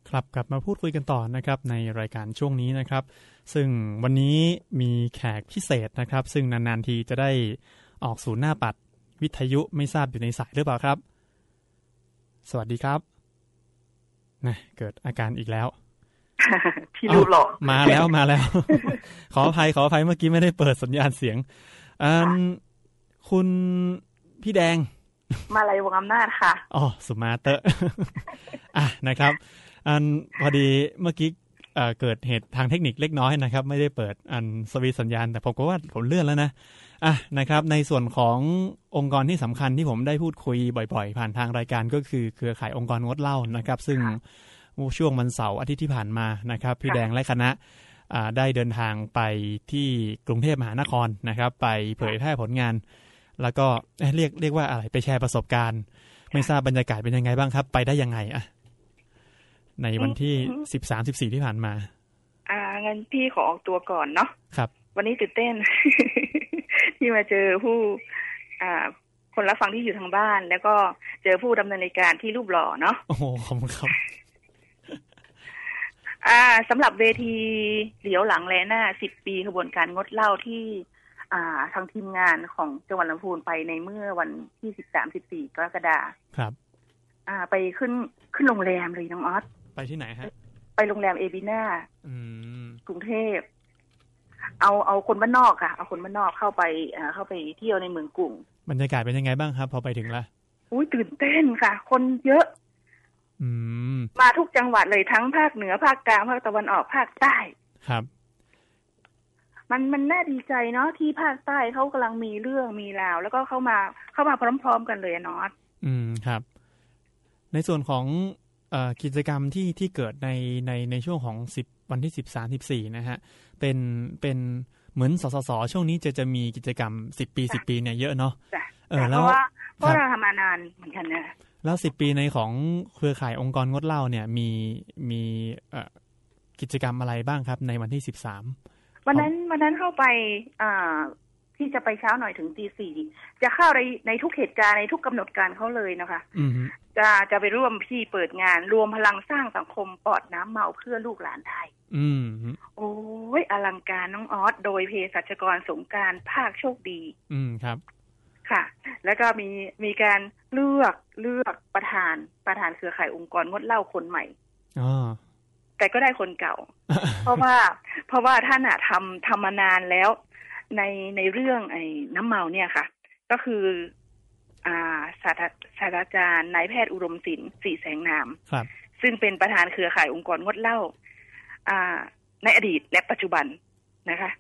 ครับกลับมาพูดคุยกันต่อนะครับในรายการช่วงนี้นะครับซึ่งวันนี้มีแขกพิเศษนะครับซึ่งนานๆทีจะได้ออกสู่หน้าปัดวิทยุไม่ทราบอยู่ในสายหรือเปล่าครับสวัสดีครับนะเกิดอาการอีกแล้วพี่รูปหล่อมาแล้วมาแล้ว ขออภัยขออภัยเมื่อกี้ไม่ได้เปิดสัญญาณเสียงอันคุณพี่แดงมาลัยวงอำนาจค่ะอ๋อสุมาเตอร์ อ่ะนะครับอันพอดีเมื่อกี้เอ่อเกิดเหตุทางเทคนิคเล็กน้อยนะครับไม่ได้เปิดอันสวิตช์สัญญาณแต่ผมก็ว่าผมเลื่อนแล้วนะอ่ะนะครับในส่วนขององค์กรที่สำคัญที่ผมได้พูดคุยบ่อยๆผ่านทางรายการก็คือเครือข่ายองค์กรงดเหล้านะครับซึ่งช่วงวันเสาร์อาทิตย์ที่ผ่านมานะครับพี่แดงและคณะได้เดินทางไปที่กรุงเทพมหานครนะครับไปเผยแพร่ผลงานแล้วก็เรียกเรียกว่าอะไรไปแชร์ประสบการณ์ไม่ทราบบรรยากาศเป็นยังไงบ้างครับไปได้ยังไงอะในวันที่สิบสาม สิบสี่ที่ผ่านมาอ่างั้นพี่ขอออกตัวก่อนเนาะครับวันนี้ตื่นเต้น ที่มาเจอผู้อ่าคนรับฟังที่อยู่ทางบ้านแล้วก็เจอผู้ดำเนินรายการที่รูปหล่อเนาะโอ้โหขอบคุณครับอ่าสำหรับเวทีเหลียวหลังแลหน้าสิบปีขบวนการงดเหล้าที่อ่าทางทีมงานของจังหวัดลำพูนไปในเมื่อวันที่สิบสาม สิบสี่กรกฎาคมครับอ่าไปขึ้นขึ้นโรงแรมเลยน้องออสไปที่ไหนฮะไปโรงแรมเอบิน่าอืมกรุงเทพเอาเอาคนบ้านนอกค่ะเอาคนบ้านนอกเข้าไปอ่าเข้าไปเที่ยวในเมืองกรุงบรรยากาศเป็นยังไงบ้างครับพอไปถึงแล้วอุ้ยตื่นเต้นค่ะคนเยอะอืมมาทุกจังหวัดเลยทั้งภาคเหนือภาคกลางภาคตะวันออกภาคใต้ครับมันมันน่าดีใจเนาะที่ภาคใต้เขากำลังมีเรื่องมีราวแล้วก็เข้ามาเข้ามาพร้อมๆกันเลยเนาะอืมครับในส่วนของเอ่อกิจกรรมที่ที่เกิดในในในช่วงของสิบวันที่สิบสาม สิบสี่นะฮะเป็นเป็นเหมือนสสสช่วงนี้จะจะมีกิจกรรมสิบปีสิบปีเนี่ยเยอะเนาะเออแล้วเพราะเราทำมานานเหมือนกันนะแล้วสิบปีในของเครือข่ายองค์กรงดเหล้าเนี่ยมีมีเอ่อกิจกรรมอะไรบ้างครับในวันที่สิบสามวันนั้นวันนั้นเข้าไปอ่าที่จะไปเช้าหน่อยถึงตีสี่จะเข้าในในทุกเหตุการณ์ในทุกกำหนดการเขาเลยนะคะจะจะไปร่วมพี่เปิดงานรวมพลังสร้างสังคมปลอดน้ำเมาเพื่อลูกหลานไทยอืมโอ้ยอลังการน้องออสโดยเภสัชกรสงกรานต์ภาคโชคดีอืมครับค่ะแล้วก็มีมีการเลือกเลือกประธานประธานเครือข่ายองค์กรงดเหล้าคนใหม่อ๋อแต่ก็ได้คนเก่า เพราะว่าเพราะว่าท่านอะทำทำมานานแล้วในในเรื่องไอ้น้ำเมาเนี่ยค่ะก็คืออ่าศาสตราศาสตราจารย์นายแพทย์อุดมศิลป์ศรีแสงนามครับซึ่งเป็นประธานเครือข่ายองค์กรงดเหล้าอ่าในอดีตและปัจจุบันนะคะ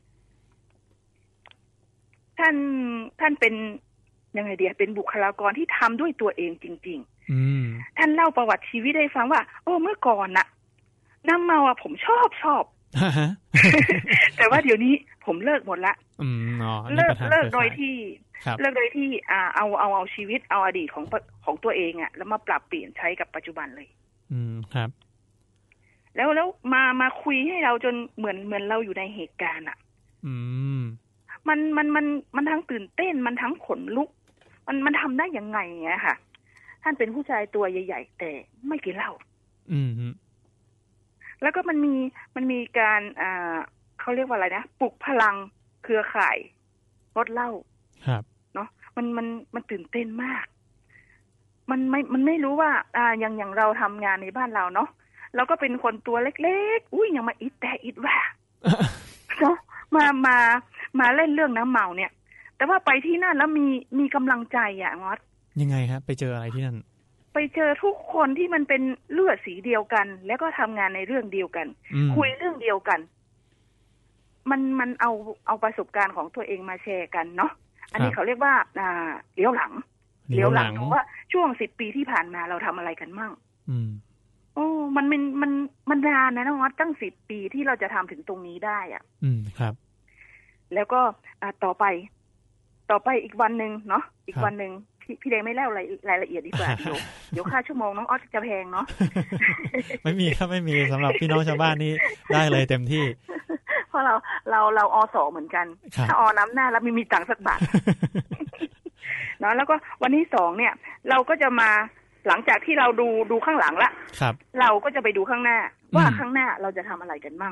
ท่านท่านเป็นยังไงเดียเป็นบุคลากรที่ทำด้วยตัวเองจริงๆท่านเล่าประวัติชีวิตให้ฟังว่าโอ้เมื่อก่อนน่ะน้ำเมาอ่ะผมชอบชอบ แต่ว่าเดี๋ยวนี้ผมเลิกหมดละเลิกเลิกโดยที่เลิกโดยที่อ่าเอาเอาเอาชีวิตเอาอดีตของของตัวเองอ่ะแล้วมาปรับเปลี่ยนใช้กับปัจจุบันเลยอืมครับแล้วแล้วมามาคุยให้เราจนเหมือนเหมือนเราอยู่ในเหตุการณ์อ่ะอืมมันมันมันมันทั้งตื่นเต้นมันทั้งขนลุกมันมันทำได้ยังไงเงี้ยค่ะท่านเป็นผู้ชายตัวใหญ่ๆแต่ไม่กินเหล้าอืมแล้วก็มันมีมันมีการอ่าเขาเรียกว่าอะไรนะปลุกพลังเครือข่ายงดเหล้าครับเนาะมันมันมันตื่นเต้นมากมันไม่มันไม่รู้ว่าอ่าอย่างอย่างเราทำงานในบ้านเราเนาะเราก็เป็นคนตัวเล็กๆอุ้ยยังมาอิดแต่อิดว่าเนาะมามามาเล่นเรื่องน้ำเมาเนี่ยแต่ว่าไปที่นั่นแล้วมีมีกำลังใจอ่ะงอสยังไงครับไปเจออะไรที่นั่นไปเจอทุกคนที่มันเป็นเลือดสีเดียวกันแล้วก็ทำงานในเรื่องเดียวกันคุยเรื่องเดียวกันมันมันเอาเอาประสบการณ์ของตัวเองมาแชร์กันเนาะอันนี้เขาเรียกว่าอ่าเลี้ยวหลังเลี้ยวหลังว่าช่วงสิบปีที่ผ่านมาเราทำอะไรกันมั่งอืมโอ้มันมันมันมันนานนะน้องออสตั้งสิบปีที่เราจะทำถึงตรงนี้ได้อ่ะอืมครับแล้วก็อ่าต่อไปต่อไปอีกวันนึงเนาะอีกวันนึงพี่เดงไม่เล่ารายรายละเอียดดีกว่าเดี๋ยวเดี๋ยวค่าชั่วโมงน้องออสจะแพงเนาะไม่มีครับไม่มีสำหรับพี่น้องชาวบ้านนี่ได้เลยเต็มที่เพราะเราเราเราอสเหมือนกันถ้าอน้ำหน้าแล้วไม่มีตังค์สักบาทเนาะแล้วก็วันที่สองเนี่ยเราก็จะมาหลังจากที่เราดูดูข้างหลังละครับเราก็จะไปดูข้างหน้าว่าข้างหน้าเราจะทำอะไรกันมั่ง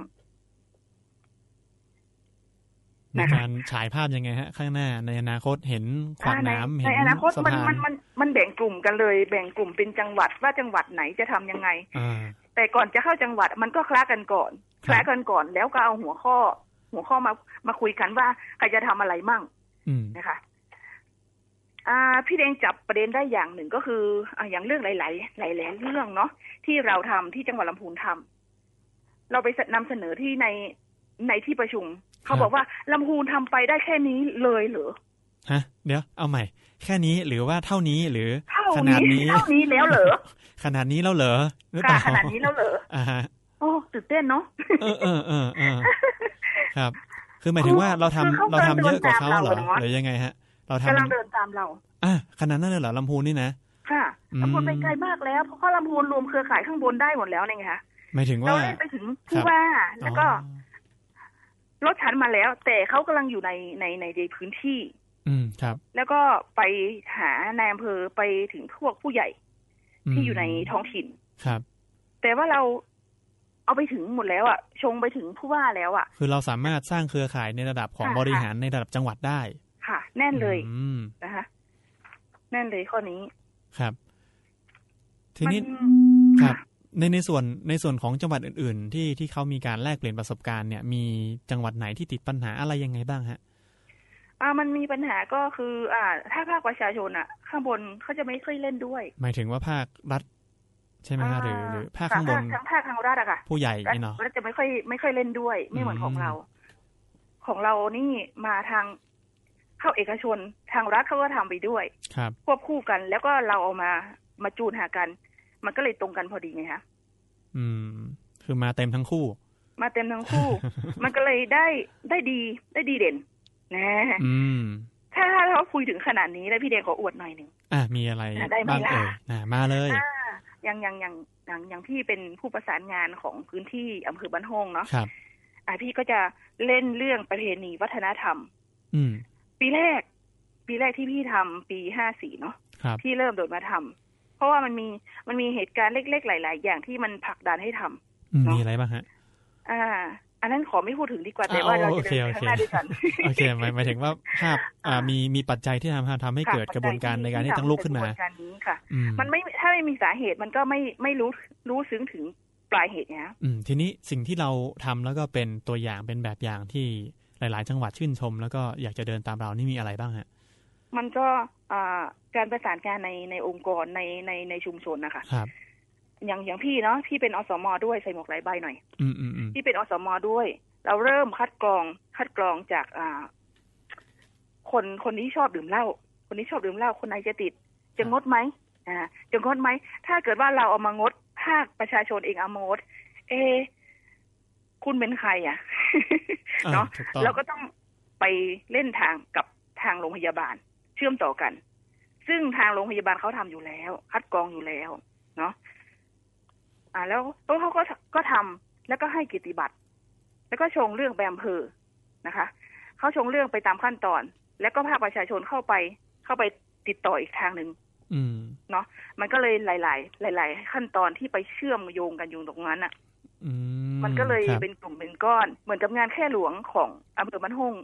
ในการฉายภาพยังไงฮะข้างหน้าในอนาคตเห็นขวากน้ำเห็นในอนาคตสะมันพานมันมันมันแบ่งกลุ่มกันเลยแบ่งกลุ่มเป็นจังหวัดว่าจังหวัดไหนจะทำยังไงแต่ก่อนจะเข้าจังหวัดมันก็คล้ากันก่อนคล้ากันก่อนแล้วก็เอาหัวข้อ หัวข้อมามาคุยกันว่าใครจะทำอะไรมั่งนะคะอ่าพี่แดงจับประเด็นได้อย่างหนึ่งก็คืออ่าอย่างเรื่องหลายๆหลายๆเรื่องเนาะที่เราทำที่จังหวัดลำพูนทำเราไปนำเสนอที่ในในที่ประชุมเขาบอกว่าลำพูนทำไปได้แค่นี้เลยเหรอฮะเดี๋ยวเอาใหม่แค่นี้หรือว่าเท่านี้หรือขนาดนี้เท่านี้แล้วเหรอขนาดนี้แล้วเหรอค่ะขนาดนี้แล้วเหรออ่าฮะโอ้ตื่นเต้นเนาะเออเออเออเออครับคือหมายถึงว่าเราทำเราทำเยอะกว่าเขาเหรอหรือยังไงฮะเราทำกำลังเดินตามเราอ่ะขนาดนั้นเลยเหรอลำพูนนี่นะค่ะลำพูนไปไกลมากแล้วเพราะลำพูนรวมเครือข่ายข้างบนได้หมดแล้วไงคะหมายถึงว่าเราได้ไปถึงผู้ว่าแล้วก็รถชั้นมาแล้วแต่เขากำลังอยู่ในในในพื้นที่อืมครับแล้วก็ไปหานายอำเภอไปถึงพวกผู้ใหญ่ที่อยู่ในท้องถิ่นครับแต่ว่าเราเอาไปถึงหมดแล้วอ่ะชงไปถึงผู้ว่าแล้วอ่ะคือเราสามารถสร้างเครือข่ายในระดับของบริหารในระดับจังหวัดได้ค่ะแน่นเลยนะคะแน่นเลยข้อนี้ครับทีนี้ครับในในส่วนในส่วนของจังหวัดอื่นๆที่ที่เขามีการแลกเปลี่ยนประสบการณ์เนี่ยมีจังหวัดไหนที่ติดปัญหาอะไรยังไงบ้างฮะอ่ามันมีปัญหาก็คืออ่าถ้าภาคประชาชนอ่ะข้างบนเขาจะไม่ค่อยเล่นด้วยหมายถึงว่าภาครัฐใช่ไหมฮะหรือหรือภาคข้างบนทั้งภาคทางรัฐอะค่ะผู้ใหญ่นี่เนาะรัฐจะไม่ค่อยไม่ค่อยเล่นด้วยไม่เหมือนของเราของเรานี่มาทางเข้าเอกชนทางรัฐเขาก็ทำไปด้วยควบคู่กันแล้วก็เราเอามามาจูนหากันมันก็เลยตรงกันพอดีไงคะอืมคือมาเต็มทั้งคู่มาเต็มทั้งคู่ มันก็เลยได้ได้ดีได้ดีเด่นนะอืมถ้าถ้าเราคุยถึงขนาดนี้แล้วพี่เดชขออวดหน่อยหนึ่งอ่ะมีอะไรบ้างเอ่ยนะมาเลยอย่างอย่างอย่างอย่างอย่างพี่เป็นผู้ประสานงานของพื้นที่อำเภอบ้านโฮงเนาะครับอ่ะพี่ก็จะเล่นเรื่องประเพณีวัฒนธรรมอืมปีแรกปีแรกที่พี่ทำปีห้าสี่เนาะพี่เริ่มโดดมาทำเพราะว่ามันมีมันมีเหตุการณ์เล็กๆหลายๆอย่างที่มันผลักดันให้ทำมีอะไรบ้างฮะอ่าอันนั้นขอไม่พูดถึงดีกว่าแต่ว่าเราจะเดินข้างหน้าด้วยกันโอเคหมายหมายถึงว่าภาพอ่ามีมีปัจจัยที่ทำทำให้เกิดกระบวนการในการที่ต้องลุกขึ้นมากระบวนการนี้ค่ะมันไม่ถ้าไม่มีสาเหตุมันก็ไม่ไม่รู้รู้ซึ้งถึงปลายเหตุเนี้ยอืมทีนี้สิ่งที่เราทำแล้วก็เป็นตัวอย่างเป็นแบบอย่างที่หลายๆจังหวัดชื่นชมแล้วก็อยากจะเดินตามเรานี่มีอะไรบ้างฮะมันก็อ่าการประสานงานในในองค์กรในในในชุมชนนะคะครับอย่างอย่างพี่เนาะพี่เป็นอสม.ด้วยใส่หมวกหลายใบหน่อยอืมอืมอืมพี่เป็นอสม.ด้วยเราเริ่มคัดกรองคัดกรองจากอ่าคนคนที่ชอบดื่มเหล้าคนที่ชอบดื่มเหล้าคนไหนจะติดจะงดไหมอ่าจะงดไหมถ้าเกิดว่าเราเอามางดภาคประชาชนเองเอามางดเอคุณเป็นใครอ่ะ เนาะเราก็ต้องไปเล่นทางกับทางโรงพยาบาลเชื่อมต่อกันซึ่งทางโรงพยาบาลเขาทำอยู่แล้วคัดกรองอยู่แล้วเนาะอ่าแล้วเขาก็ก็ทำแล้วก็ให้กิตติบัตรแล้วก็ชงเรื่องไปอำเภอนะคะเขาชงเรื่องไปตามขั้นตอนแล้วก็ภาคประชาชนเข้าไปเข้าไปติดต่ออีกทางหนึ่งเนาะมันก็เลยหลายๆหลายๆขั้นตอนที่ไปเชื่อมโยงกันอยู่ตรงนั้นอ่ะมันก็เลยเป็นกลุ่มเป็นก้อนเหมือนกับงานแค่หลวงของอำเภอบ้านโฮง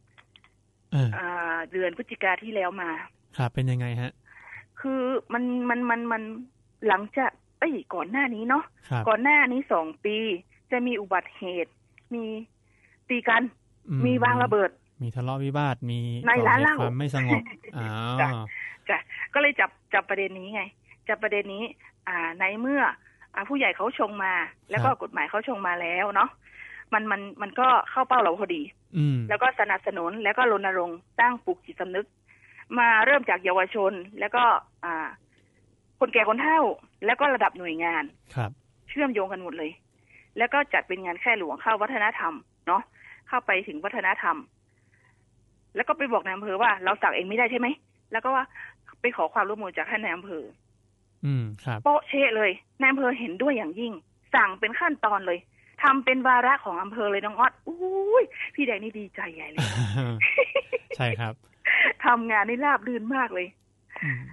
เดือนพฤศจิกาที่แล้วมาครับเป็นยังไงฮะคือมันมันมันมันหลังจากเอ้ยก่อนหน้านี้เนาะก่อนหน้านี้สองปีจะมีอุบัติเหตุมีตีกันมีวางระเบิดมีทะเลาะวิวาทมีในร้านเหล้าความไม่สงบอ๋อจ้ะก็เลยจับจับประเด็นนี้ไงจับประเด็นนี้อ่าในเมื่ออ่าผู้ใหญ่เขาชงมาแล้วก็กฎหมายเขาชงมาแล้วเนาะมันมันมันก็เข้าเป้าเราพอดีแล้วก็สนับสนุนแล้วก็รณรงค์ตั้งปลุกจิตสำนึกมาเริ่มจากเยาวชนแล้วก็อ่าคนแก่คนเฒ่าแล้วก็ระดับหน่วยงานครับเชื่อมโยงกันหมดเลยแล้วก็จัดเป็นงานแค่หลวงเข้าวัฒนธรรมเนาะเข้าไปถึงวัฒนธรรมแล้วก็ไปบอกนายอำเภอว่าเราสั่งเองไม่ได้ใช่ไหมแล้วก็ว่าไปขอความร่วมมือจากท่านนายอำเภออืมครับโป๊ะเชะเลยนายอำเภอเห็นด้วยอย่างยิ่งสั่งเป็นขั้นตอนเลยทำเป็นวาระของอำเภอเลยน้องออดอุ้ยพี่แดงนี่ดีใจใหญ่เลยใช่ครับทำงานนี่ราบรื่นมากเลย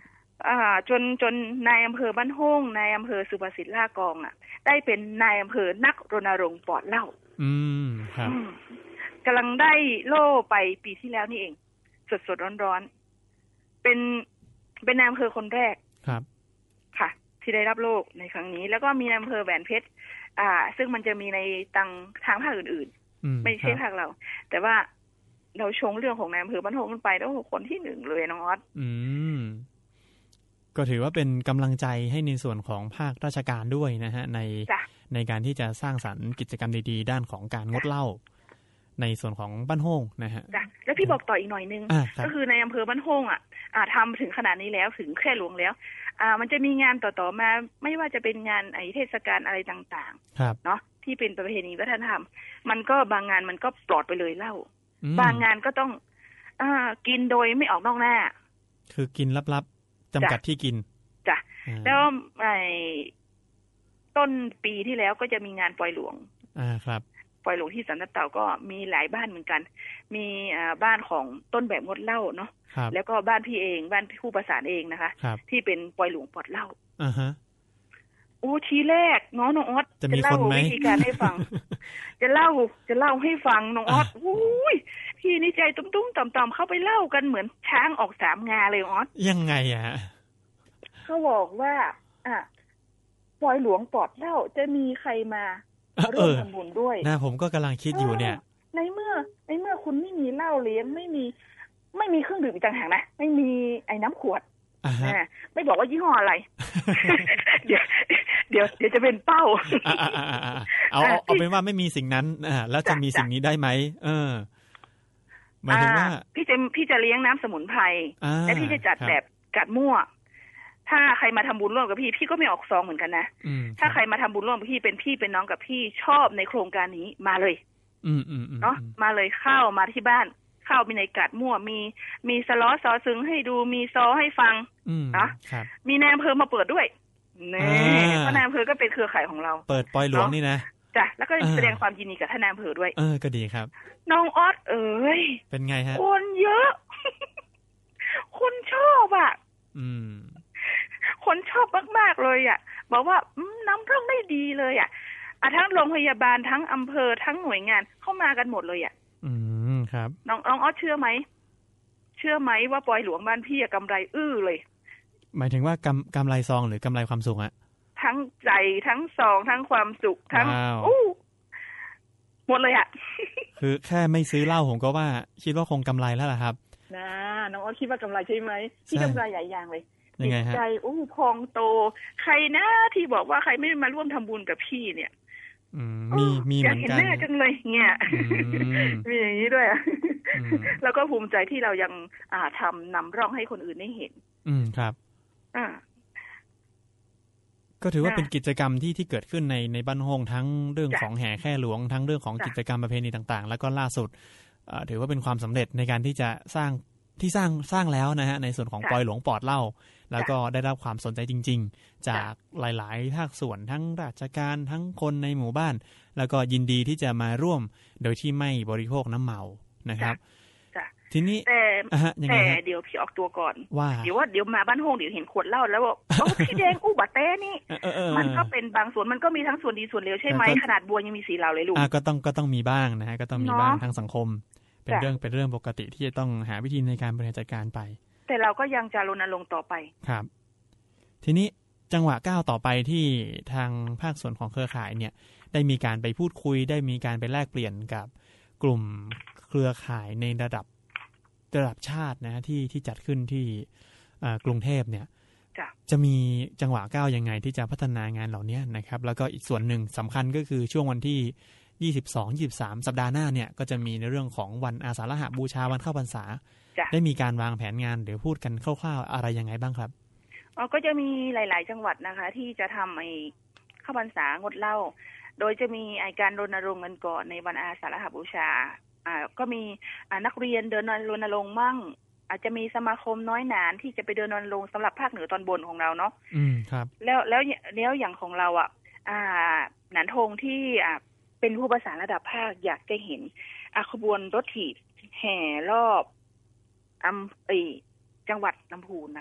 อ่าจนจนนายอำเภอบ้านโฮ่งนายอำเภอสุภสิทธิ์ล่ากองอ่ะได้เป็นนายอำเภอนักรณรงค์ปลอดเหล้าอืมครับกำลังได้โล่ไปปีที่แล้วนี่เองสดสดร้อนๆเป็นเป็นนายอำเภอคนแรกครับค่ะที่ได้รับโล่ในครั้งนี้แล้วก็มีนายอำเภอแหวนเพชรอ่าซึ่งมันจะมีในตังทางภาคอื่นๆไม่ใช่ภาคเราแต่ว่าเราชงเรื่องของนายอำเภอบ้านโฮ่งขึ้นไปแล้วคนที่หนึ่งเลยน้องออสอืมก็ถือว่าเป็นกำลังใจให้ในส่วนของภาคราชการด้วยนะฮะในในการที่จะสร้างสรรค์กิจกรรมดีๆด้านของการงดเหล้าในส่วนของบ้านโฮ่งนะฮะแล้วพี่บอกต่ออีกหน่อยนึงก็คือในอำเภอบ้านโฮ่งอ่ะทำถึงขนาดนี้แล้วถึงแค่หลวงแล้วอ่ามันจะมีงานต่อๆมาไม่ว่าจะเป็นงานไอเทศกาลอะไรต่างๆเนาะที่เป็นประเพณีวัฒนธรรมมันก็บางงานมันก็ปลอดไปเลยเหล้าบางงานก็ต้องอ่ากินโดยไม่ออกนอกหน้าคือกินลับๆจำกัดที่กินจ้ะแล้วไอ้ต้นปีที่แล้วก็จะมีงานปล่อยหลวงอ่าครับปล่อยหลวงที่สันตะเต่าก็มีหลายบ้านเหมือนกันมีอ่าบ้านของต้นแบบงดเหล้าเนาะแล้วก็บ้านพี่เองบ้านผู้ประสานเองนะคะที่เป็นปล่อยหลวงปลอดเหล้าอ่าฮะโอ้ทีแรกน้องน้องออสจะเล่าวิธีการให้ฟังจะเล่าจะเล่าให้ฟังน้องออสอุ้ยพี่นี่ใจตุ้มๆต่ำๆเข้าไปเล่ากันเหมือนช้างออกสามงาเลยออสยังไงอะเขาบอกว่าอ่ะปล่อยหลวงปลอดเหล้าจะมีใครมาร่วมทำบุญด้วยนะผมก็กำลังคิดอยู่เนี่ยในเมื่อในเมื่อคุณไม่มีเหล้าเลี้ยงไม่มีไม่มีเครื่องดื่มอีกต่างหากนะไม่มีไอ้น้ำขวดอ่าไม่บอกว่ายี่ห้ออะไรเดี๋ยวเดี๋ยวเดี๋ยวจะเป็นเป้าเอาเอาเป็นว่าไม่มีสิ่งนั้นอ่าแล้วจะมีสิ่งนี้ได้ไหมเออหมายถึงว่าพี่จะพี่จะเลี้ยงน้ำสมุนไพรและพี่จะจัดแบบกัดมั่วถ้าใครมาทำบุญร่วมกับพี่พี่ก็ไม่ออกซองเหมือนกันนะถ้าใครมาทำบุญร่วมกับพี่เป็นพี่เป็นน้องกับพี่ชอบในโครงการนี้มาเลยเนาะมาเลยเข้ามาที่บ้านเข้ามีในกัดมั่วมีมีสล้อซอซึ้งให้ดูมีซอให้ฟังนะมีนายอำเภอมาเปิดด้วยนี่เพราะนายอำเภอก็เป็นเครือข่ายของเราเปิดปล่อยหลวงนี่นะจ้ะแล้วก็แสดงความยินดีกับท่านนายอำเภอด้วยเออก็ดีครับน้องออสเอ๋ยเป็นไงฮะคนเยอะคนชอบอ่ะอืมคนชอบมากๆเลยอ่ะบอกว่าน้ำร่องได้ดีเลยอ่ะอ่ะทั้งโรงพยาบาลทั้งอำเภอทั้งหน่วยงานเข้ามากันหมดเลยอ่ะอืมครับน้องน้องออสเชื่อไหมเชื่อไหมว่าปล่อยหลวงบ้านพี่กำไรอื้อเลยหมายถึงว่ากำกำไรซองหรือกำไรความสุขอะทั้งใจทั้งซองทั้งความสุขทั้งอู้หมดเลยอะคือแค่ไม่ซื้อเหล้าผมก็ว่าคิดว่าคงกำไรแล้วล่ะครับนะน้องออสคิดว่ากำไรใช่ไหมที่กำไรใหญ่อย่างเลยยังไงฮะใจอู้พองโตใครนะที่บอกว่าใครไม่มาร่วมทำบุญกับพี่เนี่ยมีมีเหมือนกันอยากเห็นหน้าจังเลยเนี่ยมีอย่างนี้ด้วยแล้วก็ภูมิใจที่เรายังอ่าทำนำร่องให้คนอื่นได้เห็นอืมครับอ่าก็ถือว่าเป็นกิจกรรมที่ที่เกิดขึ้นในในบ้านโฮงทั้งเรื่องของแห่แค่หลวงทั้งเรื่องของกิจกรรมประเพณีต่างๆแล้วก็ล่าสุดถือว่าเป็นความสำเร็จในการที่จะสร้างที่สร้างสร้างแล้วนะฮะในส่วนของปล่อยหลวงปลอดเหล้าแล้วก็ได้รับความสนใจจริงๆจากหลายๆภาคส่วนทั้งราชการทั้งคนในหมู่บ้านแล้วก็ยินดีที่จะมาร่วมโดยที่ไม่บริโภคน้ำเมานะครับทีนี้แต่แต่เดี๋ยวพี่ออกตัวก่อนเดี๋ยวว่าเดี๋ยวมาบ้านโฮงเดี๋ยวเห็นขวดเหล้าแล้วบอกโอ้พี่แดงอู้บะเต้นี่มันก็เป็นบางส่วนมันก็มีทั้งส่วนดีส่วนเลวใช่ไหมขนาดบัวยังมีสีเหลาเลยลูกก็ต้องก็ต้องมีบ้างนะฮะก็ต้องมีบ้างทางสังคมเป็นเรื่องเป็นเรื่องปกติที่จะต้องหาวิธีในการบริหารจัดการไปแต่เราก็ยังจะรณรงค์ต่อไปครับทีนี้จังหวะก้าวต่อไปที่ทางภาคส่วนของเครือข่ายเนี่ยได้มีการไปพูดคุยได้มีการไปแลกเปลี่ยนกับกลุ่มเครือข่ายในระดับระดับชาตินะที่ที่จัดขึ้นที่กรุงเทพเนี่ยจะมีจังหวะก้าวยังไงที่จะพัฒนางานเหล่านี้นะครับแล้วก็อีกส่วนหนึ่งสำคัญก็คือช่วงวันที่ยี่สิบสอง ยี่สิบสามสัปดาห์หน้าเนี่ยก็จะมีในเรื่องของวันอาสาฬหบูชาวันเข้าพรรษาได้มีการวางแผนงานหรือพูดกันคร่าวๆอะไรยังไงบ้างครับอ๋อก็จะมีหลายๆจังหวัดนะคะที่จะทำไอ้เข้าพรรษางดเหล้าโดยจะมีไอ้การรณรงค์กันก่อนในวันอาสาฬหบูชาอ่าก็มีอ่านักเรียนเดินรณรงค์มั่งอาจจะมีสมาคมน้อยหนานที่จะไปเดินรณรงค์สำหรับภาคเหนือตอนบนของเราเนาะอืมครับแล้วแล้วแล้วอย่างของเราอ่ะอ่าหนานธงที่อ่าเป็นผู้ประสานระดับภาคอยากจะเห็นอ่าขบวนรถถีบแห่รอบอำเอจังหวัดลำพูนนะคะ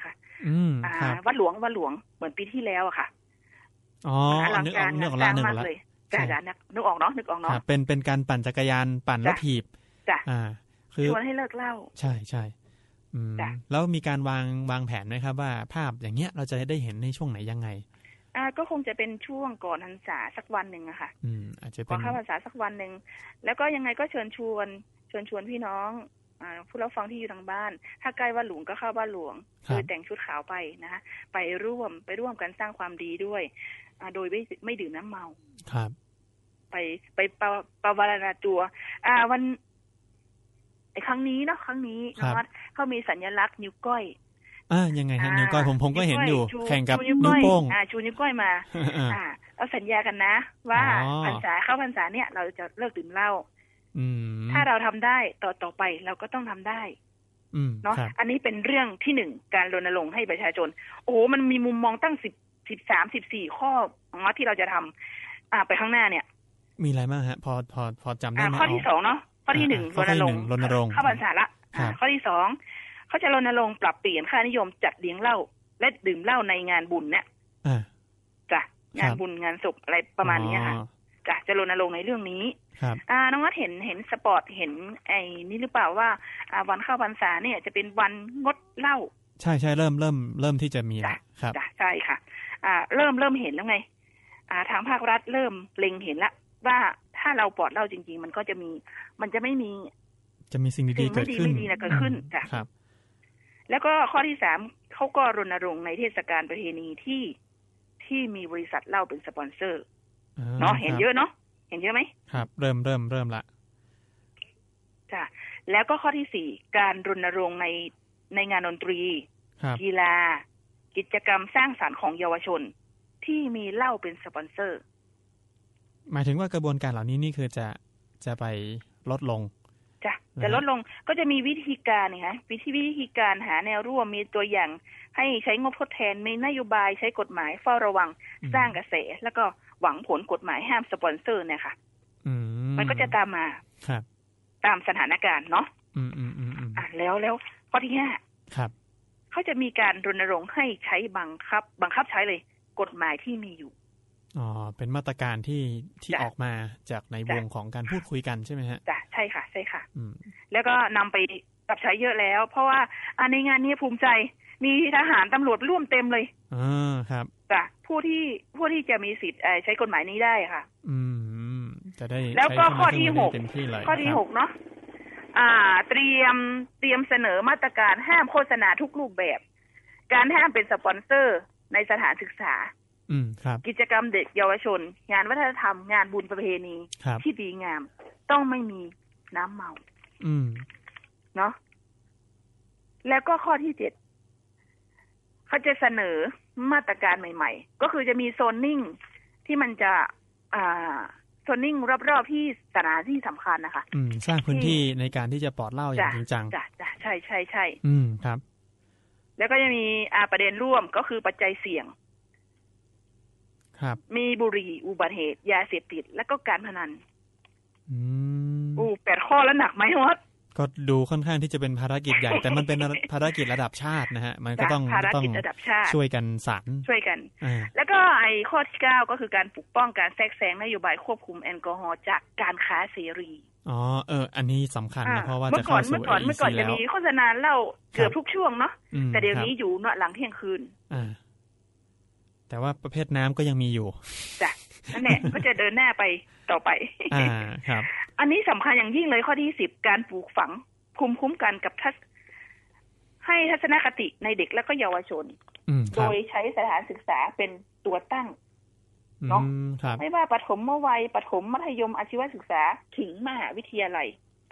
วัดหลวงวัดหลวงเหมือนปีที่แล้วอะค่ะอ๋อนึกออกนึกออกแล้วนึกออกแล้วจ้ะนึกออกเนาะนึกออกเนาะเป็นเป็นการปั่นจักรยานปั่นแล้วถีบจ้ะอ่าคือชวนให้เลิกเหล้าใช่ใช่แล้วมีการวางวางแผนไหมครับว่าภาพอย่างเงี้ยเราจะได้เห็นในช่วงไหนยังไงอ่าก็คงจะเป็นช่วงก่อนพรรษาสักวันหนึ่งอะค่ะอืมอาจจะเป็นก่อนเข้าพรรษาสักวันหนึ่งแล้วก็ยังไงก็เชิญชวนเชิญชวนพี่น้องอ่าผู้รับฟังที่อยู่ทางบ้านถ้าใกล้วัดหลวงก็เข้าวัดหลวงคือแต่งชุดขาวไปนะคะไปร่วมไปร่วมกันสร้างความดีด้วยอ่าโดยไม่ไม่ดื่มน้ำเมาครับไปไปปะปะวารณาตัวอ่าวันไอ้ครั้งนี้เนาะครั้งนี้นะเขามีสัญลักษณ์นิ้วก้อยอ่ายังไงฮะนิ้วก้อยผมผมก็เห็นอยู่แข่งกับนิ้วโป้งอ่าชูนิ้วก้อยมาอ่าเราสัญญากันนะว่าพรรษาเข้าพรรษาเนี่ยเราจะเลิกดื่มเหล้าถ้าเราทำได้ต่อต่อไปเราก็ต้องทำได้เนาะอันนี้เป็นเรื่องที่หนึ่งการรณรงค์ให้ประชาชนโอ้มันมีมุมมองตั้งสิบสิบสามสิบสี่ข้อที่เราจะทำอ่าไปข้างหน้าเนี่ยมีอะไรบ้างฮะพอพอพอจำได้ไหมข้อที่สองเนาะข้อที่หนึ่งรณรงค์รณรงค์เข้าพรรษาละข้อที่สองเขาจะรณรงค์ปรับเปลี่ยนค่านิยมจัดเลี้ยงเหล้าและดื่มเหล้าในงานบุญเนี่ยจ้ะงานบุญงานศพอะไรประมาณนี้ค่ะจ้ะจะรณรงค์ในเรื่องนี้อ่าน้องวัดเห็นเห็นสปอร์ตเห็นไอ้นี่หรือเปล่าว่าอ่าวันเข้าพรรษาเนี่ยจะเป็นวันงดเหล้าใช่ใช่เริ่มเริ่มเริ่มที่จะมีแล้วครับจ้ะใช่ค่ะอ่าเริ่มเริ่มเห็นแล้วไงอ่าทางภาครัฐเริ่มเล็งเห็นละว่าถ้าเราปลอดเหล้าจริงๆมันก็จะมีมันจะไม่มีจะมีสิ่งดีๆเกิดขึ้นไม่ดีๆเกิดขึ้นจ้ะครับแล้วก็ข้อที่สามเขาก็รณรงค์ในเทศกาลประเพณีที่ที่มีบริษัทเหล้าเป็นสปอนเซอร์เนาะเห็นเยอะเนาะเห็นเยอะไหมครับเริ่มเริ่มเริ่มละจ้ะแล้วก็ข้อที่สี่การรณรงค์ในในงานดนตรีกีฬากิจกรรมสร้างสรรค์ของเยาวชนที่มีเหล้าเป็นสปอนเซอร์หมายถึงว่ากระบวนการเหล่านี้นี่คือจะจะไปลดลงจ้ะจะลดลงก็จะมีวิธีการไงคะวิธีวิธีการหาแนวร่วมมีตัวอย่างให้ใช้งบทดแทนมีนโยบายใช้กฎหมายเฝ้าระวังสร้างกระแสแล้วก็หวังผลกฎหมายห้ามสปอนเซอร์เนี่ยค่ะมันก็จะตามมาครับตามสถานการณ์เนาะอืมอืมอืมอ่ะแล้วแล้วข้อที่ห้าครับเขาจะมีการรณรงค์ให้ใช้บังคับบังคับใช้เลยกฎหมายที่มีอยู่อ๋อเป็นมาตรการที่ที่ออกมาจากในวงของการพูดคุยกันใช่ไหมฮะจ้ะใช่ค่ะใช่ค่ะแล้วก็นำไปปรับใช้เยอะแล้วเพราะว่าในงานนี้ภูมิใจมีทหารตำรวจร่วมเต็มเลยอ๋อครับจ้ะผู้ที่ผู้ที่จะมีสิทธิ์ใช้กฎหมายนี้ได้ค่ะอืมจะได้แล้วก็ข้อที่หกข้อที่หกเนาะอ่าเตรียมเตรียมเสนอมาตรการห้ามโฆษณาทุกรูปแบบการห้ามเป็นสปอนเซอร์ในสถานศึกษากิจกรรมเด็กเยาวชนงานวัฒนธรรมงานบุญประเพณีที่ดีงามต้องไม่มีน้ำเมาเนาะแล้วก็ข้อที่เจ็ดเขาจะเสนอมาตรการใหม่ๆก็คือจะมีโซนนิ่งที่มันจะอ่าโซนนิ่งรอบๆที่สถานที่สำคัญนะคะอืมสร้างพื้นที่ในการที่จะปลอดเหล้าอย่างจริงจังจ้ะจ้ะใช่ใช่ใช่อืมครับแล้วก็จะมีอ่าประเด็นร่วมก็คือปัจจัยเสี่ยงมีบุหรี่อุบัติเหตุยาเสพติดและก็การพนันอืมอู้แปดข้อแล้วหนักไหมมดก็ดูค่อนข้างที่จะเป็นภารกิจใหญ่ แต่มันเป็นภารกิจระดับชาตินะฮะมันก็ต้องต้องช่วยกันสานช่วยกันแล้วก็ไอ้ข้อที่เก้าก็คือการปกป้องการแทรกแซงนโยบายควบคุมแอลกอฮอล์จากการค้าเสรีอ๋อเอออันนี้สำคัญนะเพราะว่าจะเข้าสู่เมื่อก่อนเมื่อก่อนจะมีโฆษณาเหล้าเกือบทุกช่วงเนาะแต่เดี๋ยวนี้อยู่เนาะหลังเที่ยงคืนอ่าแต่ว่าประเภทน้ำก็ยังมีอยู่จ้ะนั่นแหละก็จะเดินหน้าไปต่อไปอ่าครับอันนี้สำคัญอย่างยิ่งเลยข้อที่สิบการปลูกฝังภูมิคุ้มกันกับทัศให้ทัศนคติในเด็กและก็เยาวชนโดยใช้สถานศึกษาเป็นตัวตั้งเนาะไม่ว่าประถมวัยประถมมัธยมอาชีวศึกษาถึงมหาวิทยาลัย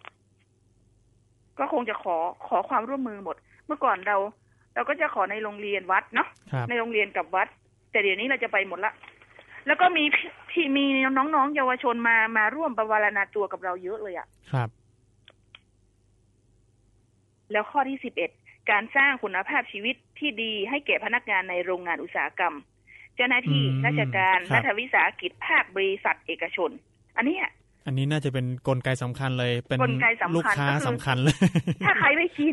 ก็คงจะขอขอความร่วมมือหมดเมื่อก่อนเราเราก็จะขอในโรงเรียนวัดเนาะในโรงเรียนกับวัดแต่เดี๋ยวนี้เราจะไปหมดละแล้วก็มีที่มีน้องๆเยาวชนมามาร่วมประวารณาตัวกับเราเยอะเลยอ่ะครับแล้วข้อที่สิบเอ็ดการสร้างคุณภาพชีวิตที่ดีให้แก่พนักงานในโรงงานอุตสาหกรรมเจ้าหน้าที่ราชการรัฐวิสาหกิจภาคบริษัทเอกชนอันนี้อันนี้น่าจะเป็นกลไกสำคัญเลยเป็นลูกค้าสำคัญเลยถ้าใครไม่ชิน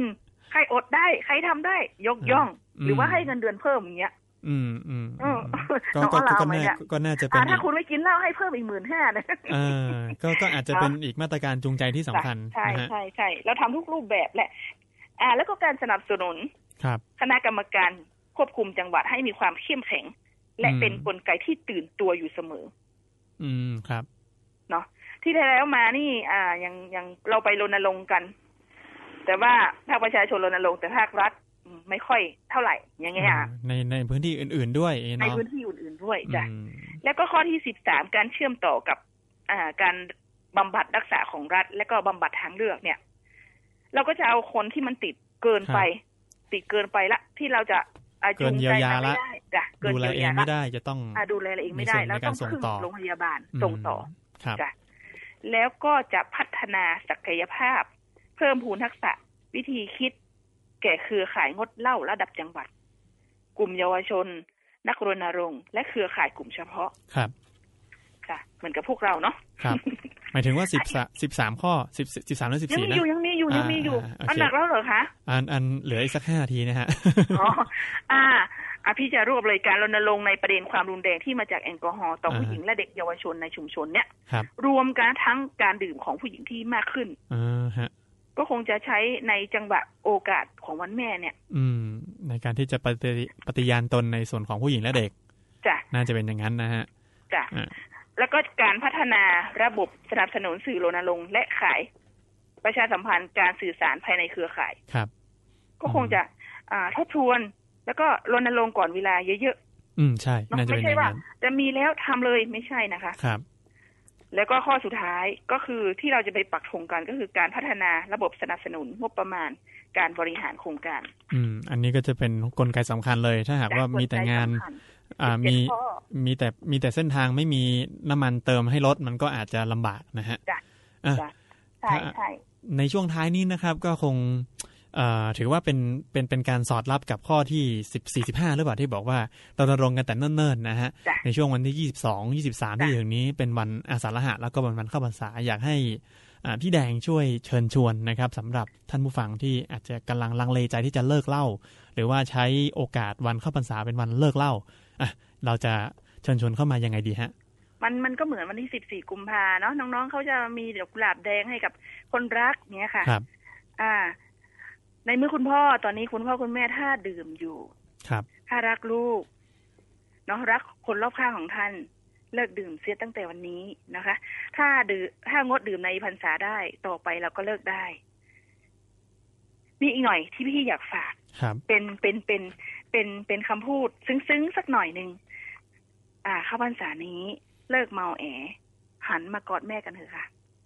ใครอดได้ใครทำได้ยกย่องหรือว่าให้เงินเดือนเพิ่มอย่างเงี้ยอืมอืมก็ก็ก็น่าก็น่าจะเป็นถ้าคุณไม่กินเหล้าให้เพิ่มอีกหมื่นห้านะเออก็ก็อาจจะเป็นอีกมาตรการจูงใจที่สำคัญใช่ใช่ใช่เราทำทุกรูปแบบแหละอ่าแล้วก็การสนับสนุนคณะกรรมการควบคุมจังหวัดให้มีความเข้มแข็งและเป็นกลไกที่ตื่นตัวอยู่เสมออืมครับเนาะที่แล้วมานี่อ่ายังยังเราไปรณรงค์กันแต่ว่าภาคประชาชนรณรงค์แต่ภาครัฐไม่ค่อยเท่าไหร่อย่างเงี้ยในในพื้นที่อื่นๆด้วยเนาะในพื้นที่อื่นๆด้วยจ้ะแล้วก็ข้อที่สิบสามการเชื่อมต่อกับอ่าการบำบัดรักษาของรัฐและก็บำบัดทางเลือกเนี่ยเราก็จะเอาคนที่มันติดเกินไปติดเกินไปละที่เราจะเกินเยียวยาละดูแลเองไม่ได้จะต้องดูแลเองไม่ได้แล้วต้องพึ่งโรงพยาบาลส่งต่อจ้ะแล้วก็จะพัฒนาศักยภาพเพิ่มพูนทักษะวิธีคิดแก่เครือข่ายงดเหล้าระดับจังหวัดกลุ่มเยาวชนนักรณรงค์และเครือข่ายกลุ่มเฉพาะครับค่ะเหมือนกับพวกเราเนาะครับหมายถึงว่าสิบสิบสามข้อสิบสิบสามหรือสิบสี่นะยังมีอยู่ยังมีอยู่ยังมีอยู่อันหนักแล้วเหรอคะอันอันเหลืออีกสักห้านาทีนะฮะอ๋ออ่าอ่ะพี่จะรวบเลยการรณรงค์ในประเด็นความรุนแรงที่มาจากแอลกอฮอล์ต่อผู้หญิงและเด็กเยาวชนในชุมชนเนี่ยรวมกันทั้งการดื่มของผู้หญิงที่มากขึ้นอ่าฮะก็คงจะใช้ในจังหวะโอกาสของวันแม่เนี่ยอืมในการที่จะปฏิปฏิญาณตนในส่วนของผู้หญิงและเด็กจ้ะน่าจะเป็นอย่างนั้นนะฮะจ้ะแล้วก็การพัฒนาระบบสนับสนุนสื่อรณรงค์และขายประชาสัมพันธ์การสื่อสารภายในเครือข่ายครับก็คงจะอ่าทบทวนแล้วก็รณรงค์ก่อนเวลาเยอะๆอืมใช่น่าจะเป็นอย่างนั้นไม่ใช่ว่าจะมีแล้วทำเลยไม่ใช่นะคะครับแล้วก็ข้อสุดท้ายก็คือที่เราจะไปปักธงกันก็คือการพัฒนาระบบสนับสนุนงบประมาณการบริหารโครงการอืมอันนี้ก็จะเป็นกลไกสำคัญเลยถ้าหากว่ามีแต่งานอ่ามีมีแต่มีแต่เส้นทางไม่มีน้ำมันเติมให้รถมันก็อาจจะลำบากนะฮะจ้ะใช่ใช่ในช่วงท้ายนี้นะครับก็คงเอ่อถือว่าเป็นเป็นเป็นการสอดรับกับข้อที่สิบสี่ สิบห้าหรือเปล่าที่บอกว่าเรารณรงค์กันแต่เนิ่นๆนะฮะในช่วงวันที่ยี่สิบสอง ยี่สิบสามที่ถึงนี้เป็นวันอาสาฬหะแล้วก็วันวันเข้าพรรษาอยากให้อ่าพี่แดงช่วยเชิญชวนนะครับสำหรับท่านผู้ฟังที่อาจจะกำลังลังเลใจที่จะเลิกเหล้าหรือว่าใช้โอกาสวันเข้าพรรษาเป็นวันเลิกเหล้าอ่ะเราจะเชิญชวนเข้ามายังไงดีฮะมันมันก็เหมือนวันที่สิบสี่กุมภาเนาะน้องๆเขาจะมีดอกกุหลาบแดงให้กับคนรักเนี้ยค่ะครับอ่าในเมื่อคุณพ่อตอนนี้คุณพ่อคุณแม่ถ้าดื่มอยู่ครับถ้ารักลูกเนาะรักคนรอบข้างของท่านเลิกดื่มเสียตั้งแต่วันนี้นะคะถ้าดื่มถ้างดดื่มในพรรษาได้ต่อไปเราก็เลิกได้มีอีกหน่อยที่พี่อยากฝากเป็นเป็นเป็นเป็นเป็นคำพูดซึ้งๆสักหน่อยนึงอ่าเข้าพรรษานี้เลิกเมาแอหันมากอดแม่กันเถอะค่ะ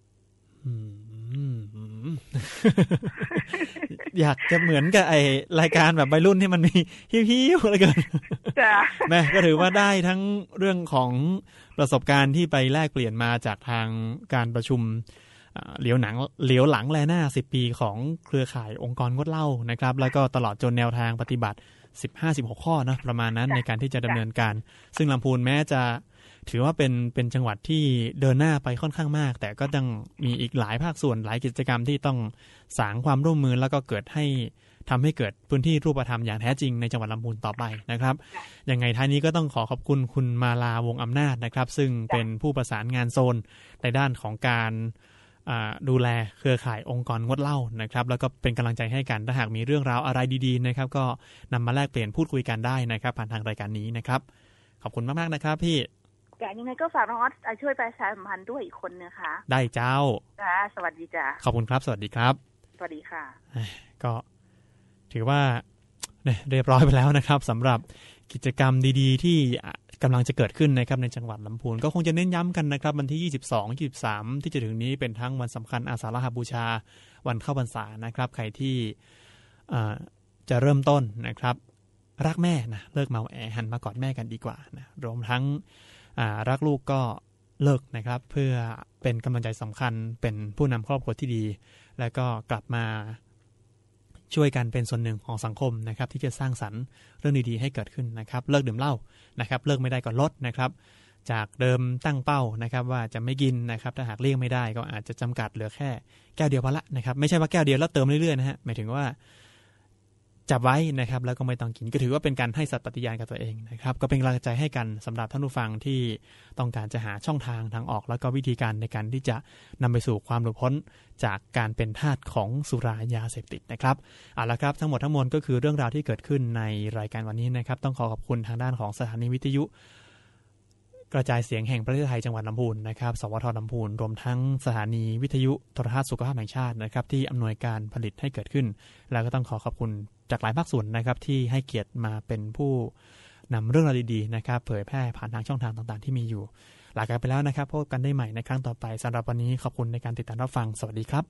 อยากจะเหมือนกับไอรายการแบบวัยรุ่นที่มันมีฮิ้วๆอะไรกันจ้ะแม่ก็ถือว่าได้ทั้งเรื่องของประสบการณ์ที่ไปแลกเปลี่ยนมาจากทางการประชุมเหลียวหนังเหลียวหลังแลหน้าสิบปีของเครือข่ายองค์กรงดเหล้านะครับแล้วก็ตลอดจนแนวทางปฏิบัติสิบห้า สิบหกข้อนะประมาณนั้นในการที่จะดำเนินการซึ่งลำพูนแม้จะถือว่าเป็นเป็นจังหวัดที่เดินหน้าไปค่อนข้างมากแต่ก็ยังมีอีกหลายภาคส่วนหลายกิจกรรมที่ต้องสร้างความร่วมมือแล้วก็เกิดให้ทำให้เกิดพื้นที่รูปธรรมอย่างแท้จริงในจังหวัดลำพูนต่อไปนะครับยังไงท้ายนี้ก็ต้องขอขอบคุณคุณมาลาวงอำนาจนะครับซึ่งเป็นผู้ประสานงานโซนในด้านของการดูแลเครือข่ายองค์กรงดเหล้านะครับแล้วก็เป็นกำลังใจให้กันถ้าหากมีเรื่องราวอะไรดีๆนะครับก็นำมาแลกเปลี่ยนพูดคุยกันได้นะครับผ่านทางรายการนี้นะครับขอบคุณมากๆนะครับพี่ยังไงก็ฝากน้องออสช่วยประชาสัมพันธ์ด้วยอีกคนนะคะได้เจ้าจ้าสวัสดีจ้าขอบคุณครับสวัสดีครับสวัสดีค่ะก็ถือว่าเรียบร้อยไปแล้วนะครับสำหรับกิจกรรมดีๆที่กำลังจะเกิดขึ้นนะครับในจังหวัดลำพูนก็คงจะเน้นย้ำกันนะครับวันที่ยี่สิบสอง ยี่สิบสามที่จะถึงนี้เป็นทั้งวันสำคัญอาสาฬหบูชาวันเข้าพรรษานะครับใครที่จะเริ่มต้นนะครับรักแม่นะเลิกเมาแอหันมากอดแม่กันดีกว่านะรวมทั้งรักลูกก็เลิกนะครับเพื่อเป็นกำลังใจสำคัญเป็นผู้นำครอบครัวที่ดีแล้วก็กลับมาช่วยกันเป็นส่วนหนึ่งของสังคมนะครับที่จะสร้างสรรค์เรื่องดีๆให้เกิดขึ้นนะครับเลิกดื่มเหล้านะครับเลิกไม่ได้ก็ลดนะครับจากเดิมตั้งเป้านะครับว่าจะไม่กินนะครับถ้าหากเลี่ยงไม่ได้ก็อาจจะจำกัดเหลือแค่แก้วเดียวพอละนะครับไม่ใช่ว่าแก้วเดียวแล้วเติมเรื่อยๆนะฮะหมายถึงว่าจับไว้นะครับแล้วก็ไม่ต้องกินก็ถือว่าเป็นการให้สัตย์ปฏิญาณกับตัวเองนะครับก็เป็นกำลังใจให้กันสำหรับท่านผู้ฟังที่ต้องการจะหาช่องทางทางออกแล้วก็วิธีการในการที่จะนำไปสู่ความหลุดพ้นจากการเป็นทาสของสุรายาเสพติดนะครับเอาละครับทั้งหมดทั้งมวลก็คือเรื่องราวที่เกิดขึ้นในรายการวันนี้นะครับต้องขอขอบคุณทางด้านของสถานีวิทยุกระจายเสียงแห่งประเทศไทยจังหวัดลำพูนนะครับสวทลำพูนรวมทั้งสถานีวิทยุโทรทัศน์สุขภาพแห่งชาตินะครับที่อำนวยการผลิตให้เกิดขึ้นแล้วก็ต้องขอขอบคุณจากหลายภาคส่วนนะครับที่ให้เกียรติมาเป็นผู้นำเรื่องราวดีๆนะครับเผยแพร่ผ่านทางช่องทางต่างๆที่มีอยู่ลากันไปแล้วนะครับพบกันได้ใหม่ในครั้งต่อไปสำหรับวันนี้ขอบคุณในการติดตามรับฟังสวัสดีครับ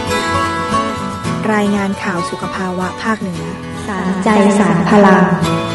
รายงานข่าวสุขภาวะภาคเหนือสารใจสารพลัง